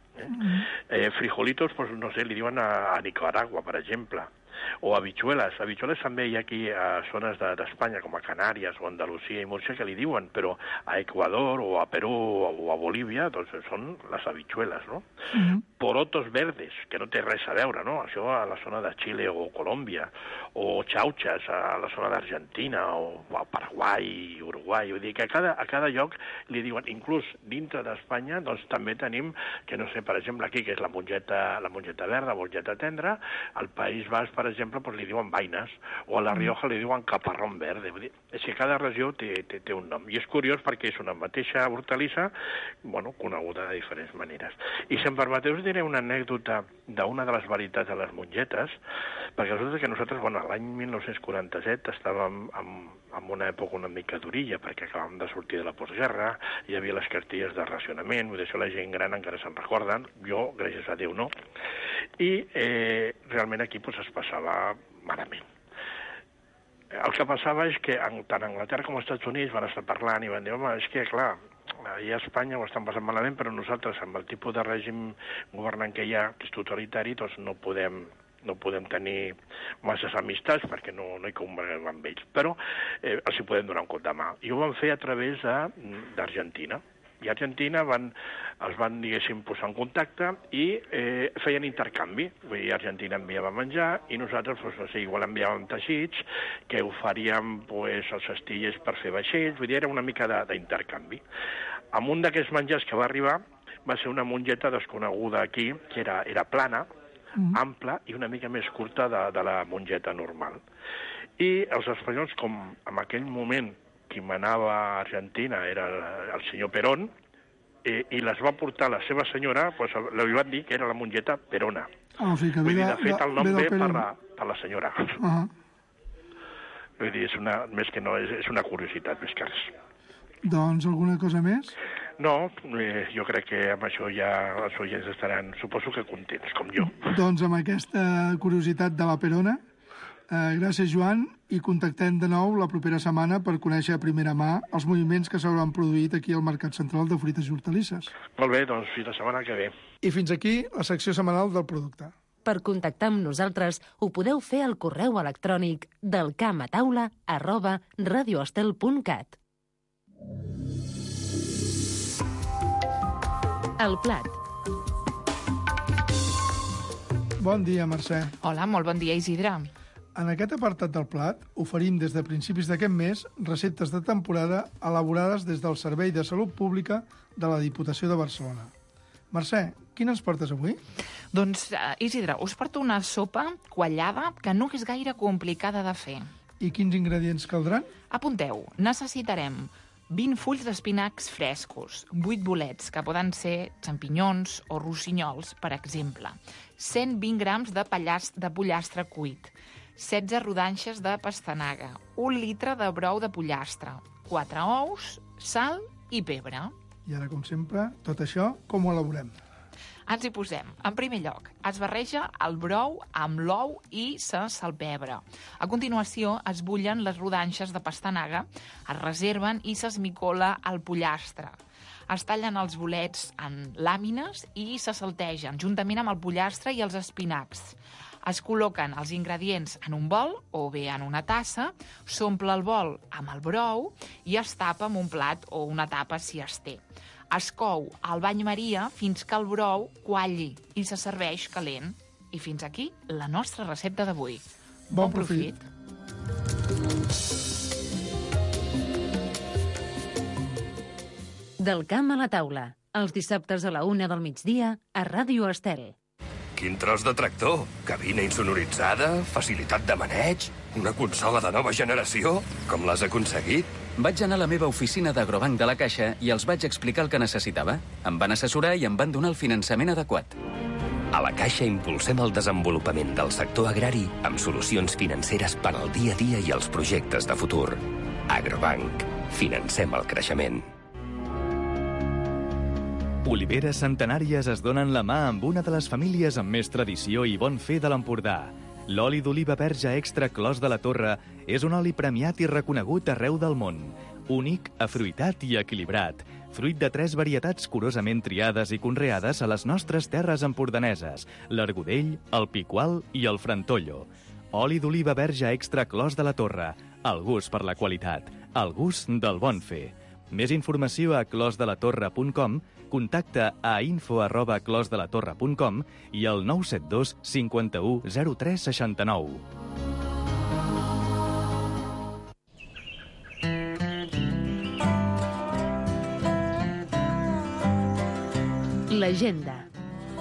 R: Frijolitos, pues, no sé, li diuen a Nicaragua, per exemple. O habichuelas. Habichuelas també hi ha aquí a zones d'Espanya, com a Canàries o Andalusia i Múrcia, que li diuen, però a Ecuador o a Perú o a Bolívia, doncs són les habichuelas, no? Porotos verdes, que no té res a veure, no? Això a la zona de Xile o Colòmbia, o xauxes a la zona d'Argentina o a Paraguai i Uruguai. Vull dir que a cada lloc li diuen, inclús dintre d'Espanya, doncs també tenim, que no sé, per exemple, aquí, que és la mongeta verda, mongeta tendra, al País Basc, per exemple, doncs li diuen vaines, o a la Rioja li diuen caparrón verde. Vull dir, és que cada regió té un nom. I és curiós perquè és una mateixa hortalissa, bueno, coneguda de diferents maneres. I si em permeteu, us diré una anècdota d'una de les varietats de les mongetes, perquè resulta que nosaltres, bueno, l'any 1947 estàvem en una època una mica d'orilla, perquè acabàvem de sortir de la postguerra, hi havia les cartilles de racionament, vull dir, això la gent gran encara se'n recorden, jo, gràcies a Déu, no. I realment aquí pues, es passava malament. El que passava és que tant Anglaterra com els Estats Units van estar parlant i van dir, home, és que, clar, allà a Espanya ho estan passant malament, però nosaltres, amb el tipus de règim governant que hi ha, que és totalitari, doncs no podem tenir masses amistats perquè no hi convenem amb ells, però els hi podem donar un cop de mà. I ho van fer a través d'Argentina. I a Argentina els van, diguéssim, posar en contacte i feien intercanvi. Vull dir, Argentina enviava menjar i nosaltres, doncs, no sé, igual enviàvem teixits que ho faríem, doncs, els astillers per fer vaixells. Vull dir, era una mica d'intercanvi. Amb un d'aquests menjars que va arribar va ser una mongeta desconeguda aquí, que era plana, ampla i una mica més curta de la mongeta normal. I els espanyols, com en aquell moment qui manava a Argentina era el senyor Perón, i les va portar la seva senyora, doncs li van dir que era la mongeta Perona.
K: O sigui que
R: vull dir, de fet, el nom ve per la senyora. Vull dir, més que no, és una curiositat, més que res.
K: Doncs alguna cosa més?
R: No, jo crec que amb això ja els oients estaran, suposo que contents, com jo.
K: Doncs amb aquesta curiositat de la Perona, gràcies, Joan, i contactem de nou la propera setmana per conèixer a primera mà els moviments que s'hauran produït aquí al Mercat Central de Fruites i Hortalisses.
R: Molt bé, doncs fins la setmana que ve.
K: I fins aquí la secció setmanal del producte.
B: Per contactar amb nosaltres ho podeu fer al correu electrònic delcamataula@radioestel.cat. El plat.
K: Bon dia, Mercè.
C: Hola, molt bon dia, Isidre.
K: En aquest apartat del plat oferim des de principis d'aquest mes receptes de temporada elaborades des del Servei de Salut Pública de la Diputació de Barcelona. Mercè, quina ens portes avui?
C: Doncs, Isidre, us porto una sopa quallada que no és gaire complicada de fer.
K: I quins ingredients caldran?
C: Apunteu, necessitarem 20 fulls d'espinacs frescos, 8 bolets, que poden ser xampinyons o rossinyols, per exemple, 120 grams de pollastre cuit, 16 rodanxes de pastanaga, 1 litre de brou de pollastre, 4 ous, sal i pebre.
K: I ara, com sempre, tot això, com ho elaborem?
C: Ens hi posem. En primer lloc, es barreja el brou amb l'ou i se salpebre. A continuació, es bullen les rodanxes de pastanaga, es reserven i s'esmicola el pollastre. Es tallen els bolets en làmines i se saltegen, juntament amb el pollastre i els espinacs. Es col·loquen els ingredients en un bol o bé en una tassa, s'omple el bol amb el brou i es tapa amb un plat o una tapa si es té. Es cou al bany maria fins que el brou qualli i se serveix calent. I fins aquí la nostra recepta d'avui.
K: Bon profit!
B: Del camp a la taula, els dissabtes a la 1 del migdia a Ràdio Estel.
L: Quin tros de tractor! Cabina insonoritzada, facilitat de maneig, una consola de nova generació. Com l'has aconseguit?
M: Vaig anar a la meva oficina d'Agrobanc de la Caixa i els vaig explicar el que necessitava. Em van assessorar i em van donar el finançament adequat.
N: A la Caixa impulsem el desenvolupament del sector agrari amb solucions financeres per al dia a dia i els projectes de futur. Agrobank. Financem el creixement.
O: Oliveres centenàries es donen la mà amb una de les famílies amb més tradició i bon fer de l'Empordà. L'oli d'oliva verge extra Clos de la Torre és un oli premiat i reconegut arreu del món. Únic, afruitat i equilibrat. Fruit de 3 varietats curosament triades i conreades a les nostres terres empordaneses, l'Argudell, el Picual i el Frantollo. Oli d'oliva verge extra Clos de la Torre. El gust per la qualitat. El gust del bon fer. Més informació a closdelatorre.com, contacta a info@closdelatorre.com i al 972 51 03 69.
B: L'agenda.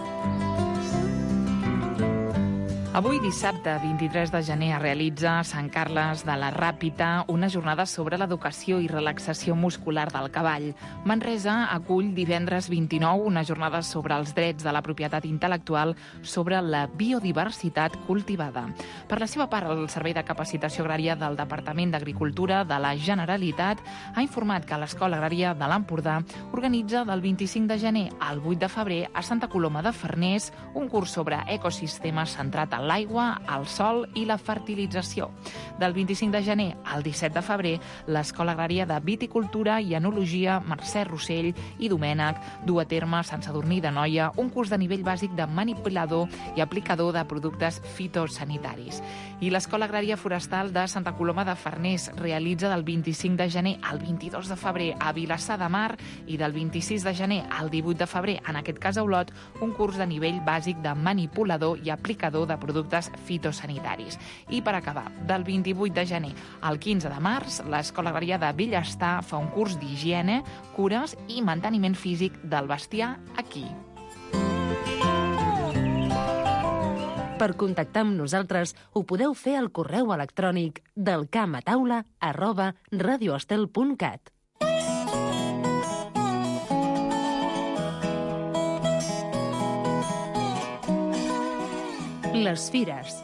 C: Avui, dissabte 23 de gener, es realitza a Sant Carles de la Ràpita una jornada sobre l'educació i relaxació muscular del cavall. Manresa acull divendres 29 una jornada sobre els drets de la propietat intel·lectual sobre la biodiversitat cultivada. Per la seva part, el Servei de Capacitació Agrària del Departament d'Agricultura de la Generalitat ha informat que l'Escola Agrària de l'Empordà organitza del 25 de gener al 8 de febrer a Santa Coloma de Farners un curs sobre ecosistemes centrat en l'aigua, el sol i la fertilització. Del 25 de gener al 17 de febrer, l'Escola Agrària de Viticultura i Enologia Mercè Rossell i Domènec du a terme a Sant Sadurní d'Anoia un curs de nivell bàsic de manipulador i aplicador de productes fitosanitaris. I l'Escola Agrària Forestal de Santa Coloma de Farners realitza del 25 de gener al 22 de febrer a Vilassar de Mar i del 26 de gener al 18 de febrer, en aquest cas a Olot, un curs de nivell bàsic de manipulador i aplicador de productes fitosanitaris. I per acabar, del 28 de gener al 15 de març, l'Escola Agrària de Bellestar fa un curs d'higiene, cures i manteniment físic del bestiar aquí.
B: Per contactar amb nosaltres ho podeu fer al correu electrònic delcamataula@radioestel.cat. Les fires.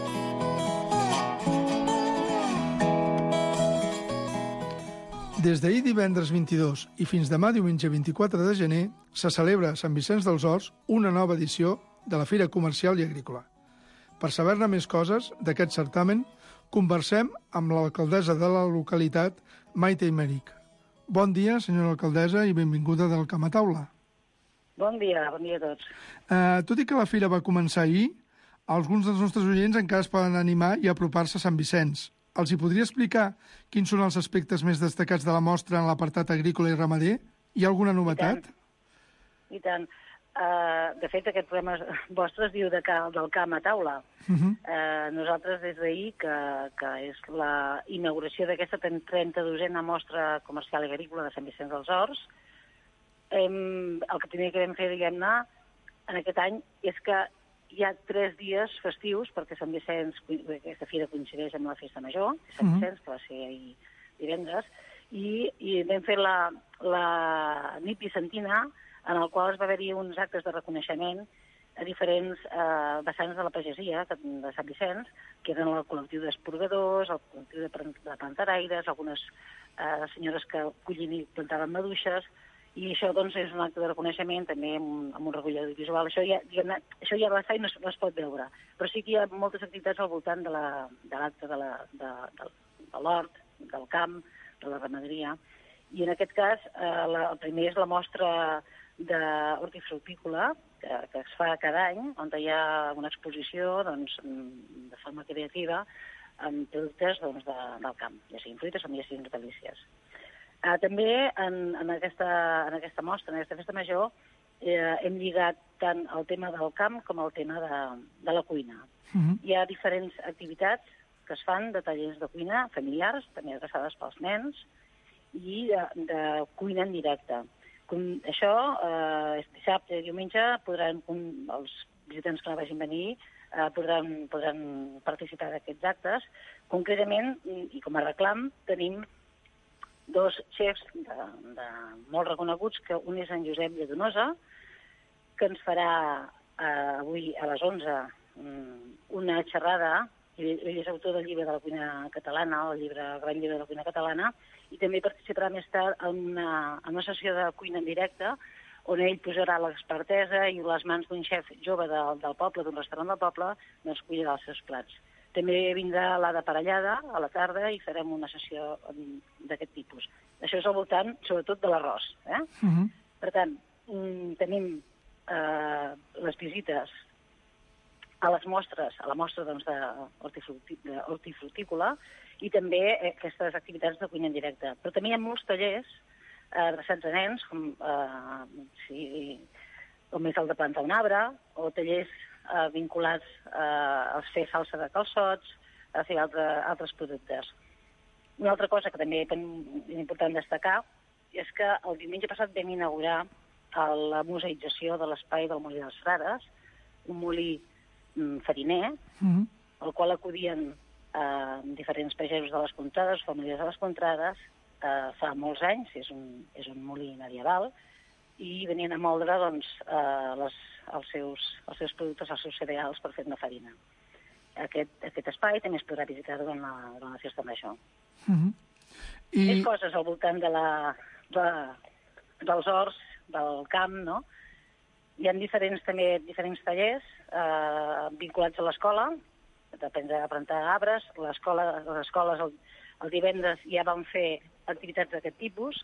K: Des d'ahir divendres 22 i fins demà diumenge 24 de gener se celebra a Sant Vicenç dels Horts una nova edició de la Fira Comercial i Agrícola. Per saber-ne més coses d'aquest certamen, conversem amb l'alcaldessa de la localitat, Maite Imeric. Bon dia, senyora alcaldessa, i benvinguda del Camp a Taula.
S: Bon dia a tots.
K: Tot i que la fira va començar ahir, alguns dels nostres oients encara es poden animar i apropar-se a Sant Vicenç. Els hi podria explicar quins són els aspectes més destacats de la mostra en l'apartat agrícola i ramader? Hi ha alguna novetat?
S: I tant. De fet, aquest programa vostre es diu del Camp a Taula. Nosaltres, des d'ahir, que és la inauguració d'aquesta 32a mostra comercial i agrícola de Sant Vicenç dels Horts, el que primer que vam fer, diguem-ne, en aquest any és que hi ha 3 dies festius, perquè Sant Vicenç, aquesta fira coincideix amb la Festa Major, Sant Vicenç, que va ser ahir divendres, i vam fer la nit vicentina, en el qual es va haver-hi uns actes de reconeixement a diferents vessants de la pagesia de Sant Vicenç, que eren el col·lectiu d'esporgadors, el col·lectiu de plantaraires, algunes senyores que collien i plantaven maduixes, i això doncs, és un acte de reconeixement també amb un recull audiovisual. Això ja va estar i no es pot veure, però sí que hi ha moltes activitats al voltant de l'acte de l'hort, del camp, de la ramaderia, i en aquest cas el primer és la mostra d'hortifrutícola que es fa cada any, on hi ha una exposició de forma creativa amb productes del camp, ja siguin fruites o ja siguin hortalícies. També en aquesta mostra, en aquesta festa major, hem lligat tant el tema del camp com el tema de la cuina. Hi ha diferents activitats que es fan de tallers de cuina familiars, també adreçades pels nens, i de cuina en directe. Això, dissabte i diumenge, els visitants que no vagin venir podran participar d'aquests actes. Concretament, i com a reclam, tenim 2 xefs molt reconeguts, que un és en Josep Lledonosa, que ens farà avui a les 11 una xerrada. Ell és autor del llibre de la cuina catalana, el gran llibre de la cuina catalana, i també participarà més tard en una sessió de cuina en directe, on ell posarà l'expertesa i les mans d'un xef jove del poble, d'un restaurant del poble, doncs cuinarà els seus plats. També vindrà l'Ada Parellada a la tarda i farem una sessió d'aquest tipus. Això és al voltant, sobretot, de l'arròs. Per tant, tenim les visites a les mostres, a la mostra d'hortifrutícola i també aquestes activitats de cuina en directe. Però també hi ha molts tallers adreçats a nens, com és el de plantar un arbre, o tallers vinculats a fer salsa de calçots, a fer altres productes. Una altra cosa que també és important destacar és que el diumenge passat vam inaugurar la museïtzació de l'espai del Molí dels Frares, un molí fariner, al qual acudien diferents pagesos de les contrades, famílies de les contrades, fa molts anys, és un molí medieval, i venien a moldre els seus productes, els seus cereals per fer-ne farina. Aquest espai també es podrà visitar durant la festa major. Més coses al voltant dels horts, del camp, no? Hi ha diferents tallers vinculats a l'escola, d'aprendre a plantar arbres. Les escoles el divendres ja van fer activitats d'aquest tipus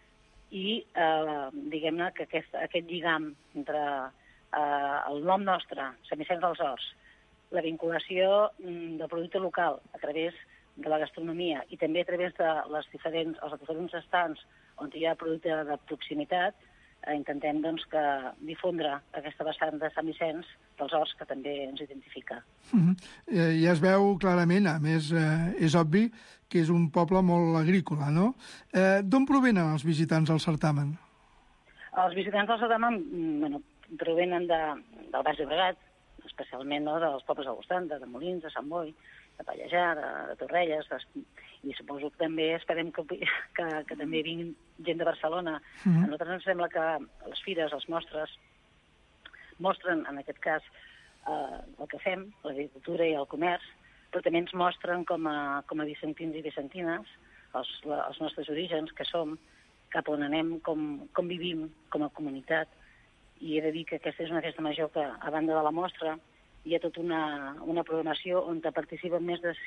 S: i diguem-ne que aquest lligam entre el nom nostre, Sant Vicenç dels Horts, la vinculació del producte local a través de la gastronomia i també a través de els diferents estants on hi ha producte de proximitat, intentem que difondre aquesta vessant de Sant Vicenç dels Horts que també ens identifica.
K: Ja es veu clarament, a més és obvi que és un poble molt agrícola, no? D'on provenen els visitants al certamen?
S: Els visitants del certamen provenen del Baix Llobregat, especialment dels pobles al voltant, de Molins, de Sant Boi, de Pallejà, de Torrelles, i suposo que també esperem que també vinguin gent de Barcelona. A nosaltres ens sembla que les fires, les mostres, mostren, en aquest cas, el que fem, l'agricultura i el comerç, però també ens mostren com a vicentins i vicentines els nostres orígens, que som, cap on anem, com vivim com a comunitat. I he de dir que aquesta és una festa major que, a banda de la mostra, hi ha tota una programació on participen més de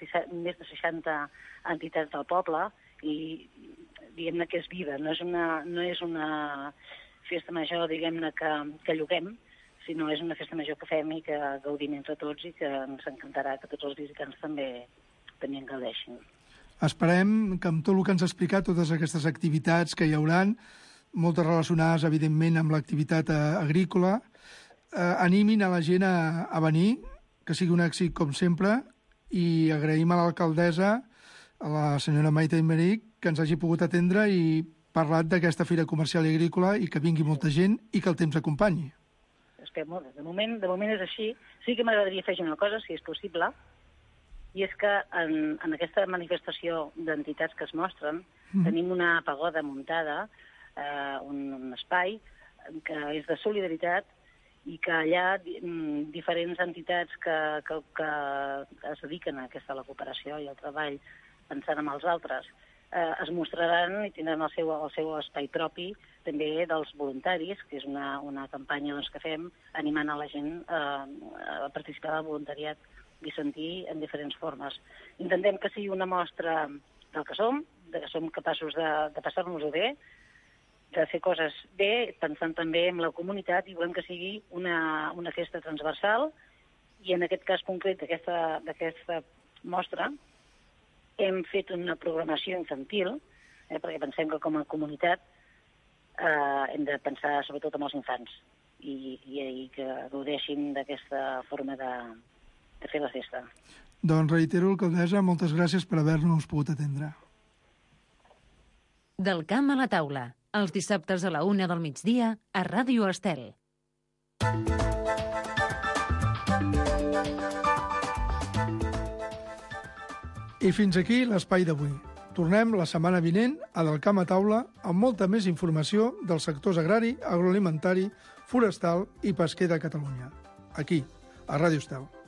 S: 60 entitats del poble i diguem-ne que és viva, no és una festa major, diguem-ne, que lloguem, sinó és una festa major que fem i que gaudim entre tots i que ens encantarà que tots els visitants també en gaudeixin.
K: Esperem que amb tot el que ens ha explicat, totes aquestes activitats que hi hauran, moltes relacionades, evidentment, amb l'activitat agrícola, animin a la gent a venir, que sigui un èxit com sempre, i agraïm a l'alcaldessa, a la senyora Maite Aymeric, que ens hagi pogut atendre i parlat d'aquesta fira comercial i agrícola i que vingui molta gent i que el temps acompanyi.
S: És que de moment és així. Sí que m'agradaria fer una cosa, si és possible, i és que en aquesta manifestació d'entitats que es mostren tenim una pagoda muntada, un espai que és de solidaritat i que allà diferents entitats que es dediquen a la cooperació i al treball pensant en els altres es mostraran i tindran el seu espai propi també dels voluntaris, que és una campanya que fem animant a la gent a participar del voluntariat vicentí en diferents formes. Intentem que sigui una mostra del que som capaços de passar-nos-ho bé, de fer coses bé, pensant també en la comunitat, i volem que sigui una festa transversal, i en aquest cas concret d'aquesta mostra hem fet una programació infantil, perquè pensem que com a comunitat hem de pensar sobretot en els infants i que gaudeixin d'aquesta forma de fer la festa.
K: Doncs reitero, alcaldessa, moltes gràcies per haver-nos pogut atendre.
B: Del camp a la taula, els dissabtes a la 1 del migdia a Ràdio Estel.
K: I fins aquí l'espai d'avui. Tornem la setmana vinent a Del camp a taula amb molta més informació dels sectors agrari, agroalimentari, forestal i pesquer de Catalunya. aquí, a Ràdio Estel.